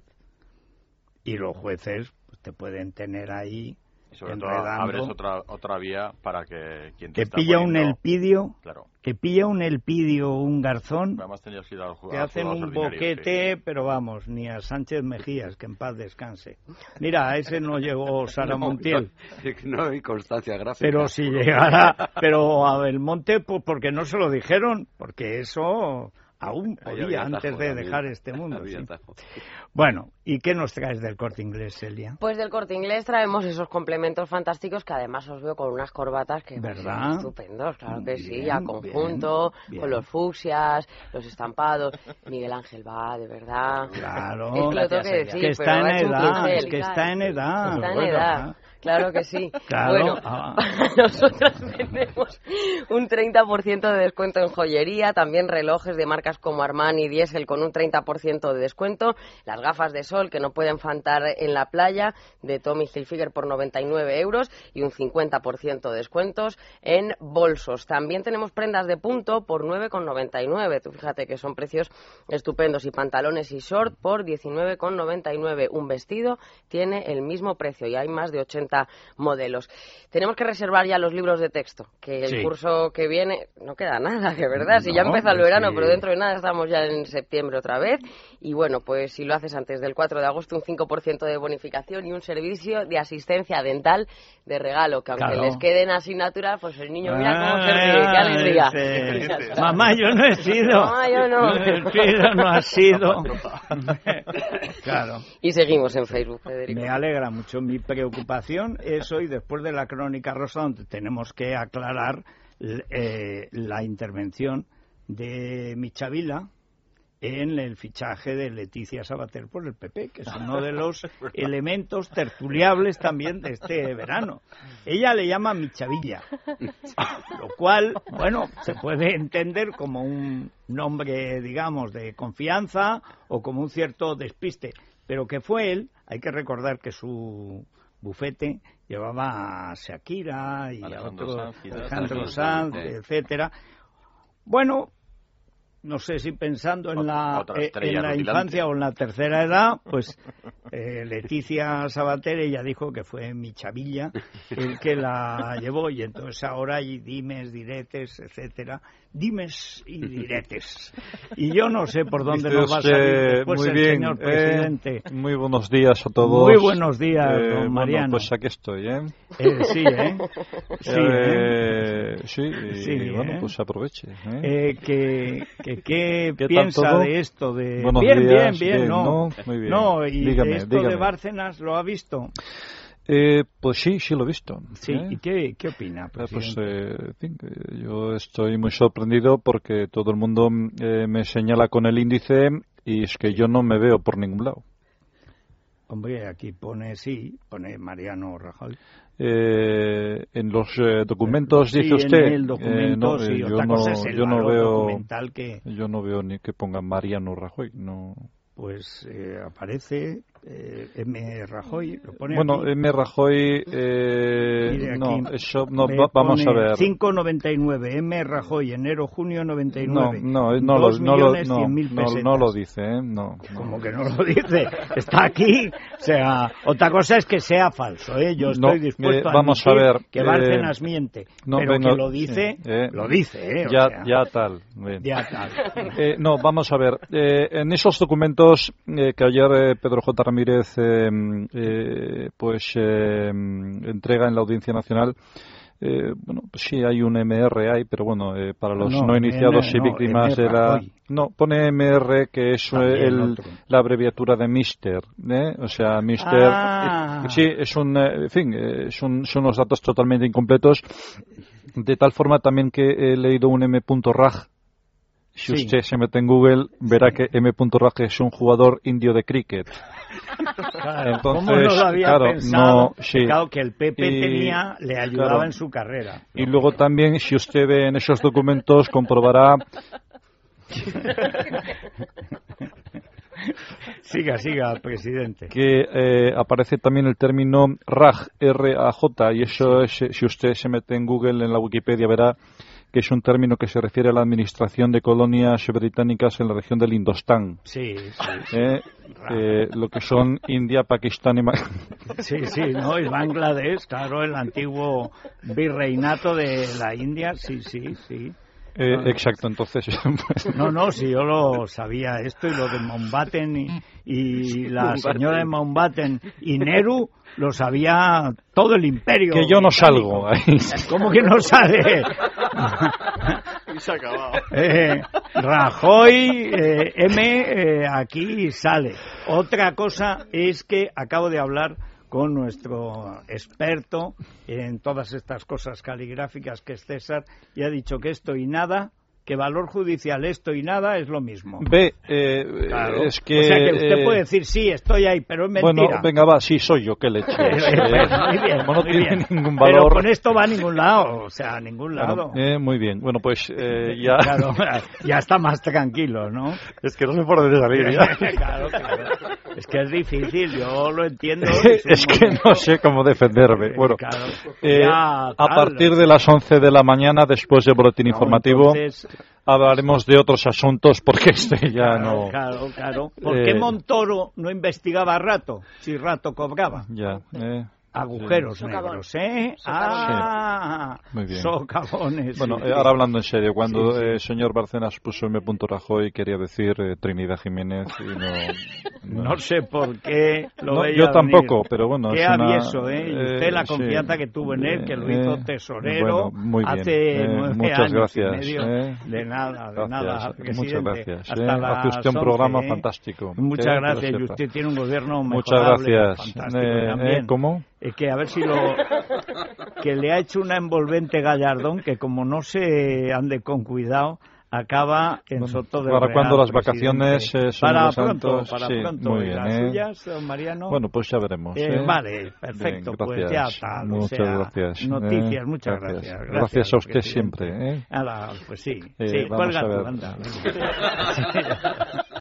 Y los jueces pues, te pueden tener ahí Y sobre todo enredando. abres otra otra vía para que quien te Que está pilla un poniendo- elpidio, Claro. que pilla un elpidio o un garzón, Además tenías que ir al ju- te al hacen juzgado un ordinario, boquete, pero vamos, ni a Sánchez Mejías, que en paz descanse. Mira, a ese no llegó Sara No, Montiel. No, no hay constancia gráfica. Pero si llegara, pero a Belmonte, pues porque no se lo dijeron, porque eso aún Ahí podía había antes atajo de también. dejar este mundo. Había sí. atajo. Bueno, ¿y qué nos traes del Corte Inglés, Celia? Pues del Corte Inglés traemos esos complementos fantásticos que además os veo con unas corbatas que ¿Verdad? son estupendos, claro que sí, Bien, a conjunto, bien, con bien. los fucsias, los estampados. Miguel Ángel va, de verdad. Claro, Es que lo tengo que decir, que está pero en ha hecho un edad, pincel. es que está en edad. Está en Bueno, edad. ah. Claro que sí. Claro, Bueno, ah. nosotros tenemos un treinta por ciento de descuento en joyería, también relojes de marcas como Armani y Diesel con un treinta por ciento de descuento, las gafas de sol que no pueden faltar en la playa de Tommy Hilfiger por noventa y nueve euros y un cincuenta por ciento de descuentos en bolsos. También tenemos prendas de punto por nueve con noventa y nueve. Tú fíjate que son precios estupendos, y pantalones y short por diecinueve con noventa y nueve. Un vestido tiene el mismo precio y hay más de ochenta modelos. Tenemos que reservar ya los libros de texto, que el Sí. curso que viene no queda nada, de verdad. Si ya No, empieza el pues verano, sí. pero dentro de nada estamos ya en septiembre otra vez. Y bueno, pues si lo haces antes del cuatro de agosto, un cinco por ciento de bonificación y un servicio de asistencia dental de regalo, que aunque Claro. les quede en asignatura, pues el niño mira cómo se Ah, ríe, qué alegría. ese- Ya está. Mamá, yo no he sido. Mamá, yo no. he sido, no has sido. Claro. Y seguimos en Facebook, Federico. Me alegra mucho. Mi preocupación es hoy, después de la Crónica Rosa, donde tenemos que aclarar eh, la intervención de Michavila en el fichaje de Leticia Sabater por el P P, que es uno de los elementos tertuliables también de este verano. Ella le llama Michavilla, lo cual, bueno, se puede entender como un nombre, digamos, de confianza o como un cierto despiste, pero que fue él. Hay que recordar que su bufete llevaba a Shakira y Alejandro a otros, Sanz y Alejandro otros, Sanz, sí. etcétera. Bueno, no sé si pensando en la, Otra eh, estrella en la rutilante. infancia o en la tercera edad, pues eh, Leticia Sabater, ella dijo que fue Michavilla el que la llevó, y entonces ahora hay dimes, diretes, etcétera, dimes y diretes. Y yo no sé por dónde Dice nos va a usted, salir después muy el bien, señor eh, presidente. muy buenos días a todos. Muy buenos días, Eh, don bueno, Mariano. pues aquí estoy, ¿eh? Eh, sí, ¿eh? Sí, Eh, sí, y Sí, bueno, ¿eh? pues aproveche. ¿eh? Eh, que, que, ¿Qué ¿Qué tal piensa todo? de esto? De... Buenos bien, días, bien, bien, bien, no. ¿no? Muy bien. No, y Dígame, de esto de dígame. Bárcenas, ¿lo ha visto? Eh, pues sí, sí lo he visto. Sí, ¿eh? ¿y qué, qué opina, Eh, Pues presidente? eh, en fin, eh, yo estoy muy sorprendido porque todo el mundo eh, me señala con el índice y es que yo no me veo por ningún lado. Hombre, aquí pone, sí, pone Mariano Rajoy. Eh, en los eh, documentos Sí, dice en usted el documento, eh, no, eh, sí, yo otra no, cosa es el yo no valor veo documental que- yo no veo ni que ponga Mariano Rajoy, no. Pues eh, aparece eh, M. Rajoy, lo pone Bueno, aquí. M. Rajoy, eh, Mire no, aquí, eso no, me va- vamos a pone ver. cinco noventa y nueve, M. Rajoy, enero-junio noventa y No, nueve. no, no, lo, dos no, lo, millones no, cien mil no, pesetas. no lo dice, ¿eh? No, no. Como que no lo dice, está aquí. O sea, otra cosa es que sea falso, ¿eh? Yo estoy No, dispuesto eh, a vamos a admitir ver, que eh, Bárcenas miente, no, pero venga, que lo dice, sí, eh, lo dice, ¿eh? O ya, sea, ya tal. bien. ya tal. Eh, no, vamos a ver. Eh, en esos documentos eh, que ayer eh, Pedro J. Ramírez eh, eh, pues eh, entrega en la Audiencia Nacional, eh, bueno, pues sí hay un M R ahí, pero bueno, eh, para los no, No, iniciados M- y no, víctimas M. de la... Rajoy. No, pone M R, que es eh, También el, otro. la abreviatura de Mister, ¿eh? O sea, Mister... Ah. Sí, es un, eh, en fin, eh, son, son unos datos totalmente incompletos. De tal forma también que he leído un M.Raj. Si Sí. usted se mete en Google, verá que M.Raj es un jugador indio de cricket. Claro, Entonces, ¿cómo no lo había claro, pensado? no, sí. Claro, que el P P Y, tenía, le ayudaba claro, en su carrera. Y luego también, si usted ve en esos documentos, comprobará Siga, siga, presidente. que eh, aparece también el término Raj, R A J, y eso es, eh, si usted se mete en Google, en la Wikipedia, verá que es un término que se refiere a la administración de colonias británicas en la región del Indostán. Sí, sí. Eh, eh, lo que son India, Pakistán y... Ma- Sí, sí, ¿no? Y Bangladesh, claro, el antiguo virreinato de la India, sí, sí, sí. Eh, exacto, entonces... No, no, si yo lo sabía esto y lo de Mountbatten y, y la Mountbatten. señora de Mountbatten y Nehru lo sabía todo el imperio. Que yo no británico. salgo ahí. ¿Cómo que no sale? Y se ha acabado. Eh, Rajoy, eh, M, eh, aquí sale. Otra cosa es que acabo de hablar con nuestro experto en todas estas cosas caligráficas que es César y ha dicho que esto y nada, que valor judicial esto y nada es lo mismo. Ve, eh, Claro. es que... O sea que usted eh, puede decir sí, estoy ahí, pero es mentira. Bueno, venga, va, sí, soy yo, qué leche. Muy bien, Como no muy tiene bien. ningún Pero valor... con esto va a ningún lado, o sea, a ningún lado. Claro, eh, muy bien, bueno, pues eh, ya... Claro, ya está más tranquilo, ¿no? Es que no sé por dónde salir ya. Claro, claro. Es que es difícil, yo lo entiendo. Es que no sé cómo defenderme. Bueno, Claro. eh, Ya, a tal. partir de las once de la mañana, después del boletín No, informativo, entonces- hablaremos de otros asuntos porque este ya no... Claro, claro. ¿Por qué Eh, Montoro no investigaba a Rato, si Rato cobraba? Ya, eh, Agujeros sí. negros, ¿eh? Socavones. Ah, Muy bien. socavones. Bueno, sí. eh, ahora hablando en serio, cuando Sí, sí. el señor Bárcenas puso M. Rajoy, quería decir eh, Trinidad Jiménez y no... No sé por qué lo No, veía yo tampoco, venir. pero bueno, Qué es una- avieso, ¿eh? Y usted eh, la sí. confianza que tuvo en él, que lo Eh, hizo tesorero bueno, muy bien. hace Eh, nueve muchas años gracias, y medio. eh. De nada, de Gracias, nada, muchas presidente. gracias, Hasta eh. las Hace usted un once, programa ¿eh? fantástico, Muchas que lo gracias, y sepa. usted tiene un gobierno Muchas mejorable, gracias. fantástico Eh, también. eh, ¿cómo? Es que a ver si lo... que le ha hecho una envolvente Gallardón que como no se ande con cuidado acaba en Bueno, Soto del ¿para Real, cuándo las presidente. vacaciones, eh, señor para Dos pronto, Santos? para Sí, pronto. muy ¿Y bien, las eh. suyas, don Mariano? Bueno, pues ya veremos. Eh, eh. vale, perfecto, Bien, pues ya gracias. está. o Muchas sea, gracias. Noticias, eh. muchas gracias. gracias. Gracias, Gracias a usted presidente. siempre. ¿eh? Ala, pues sí, Eh, sí, vamos cuelga a tú, ver. anda.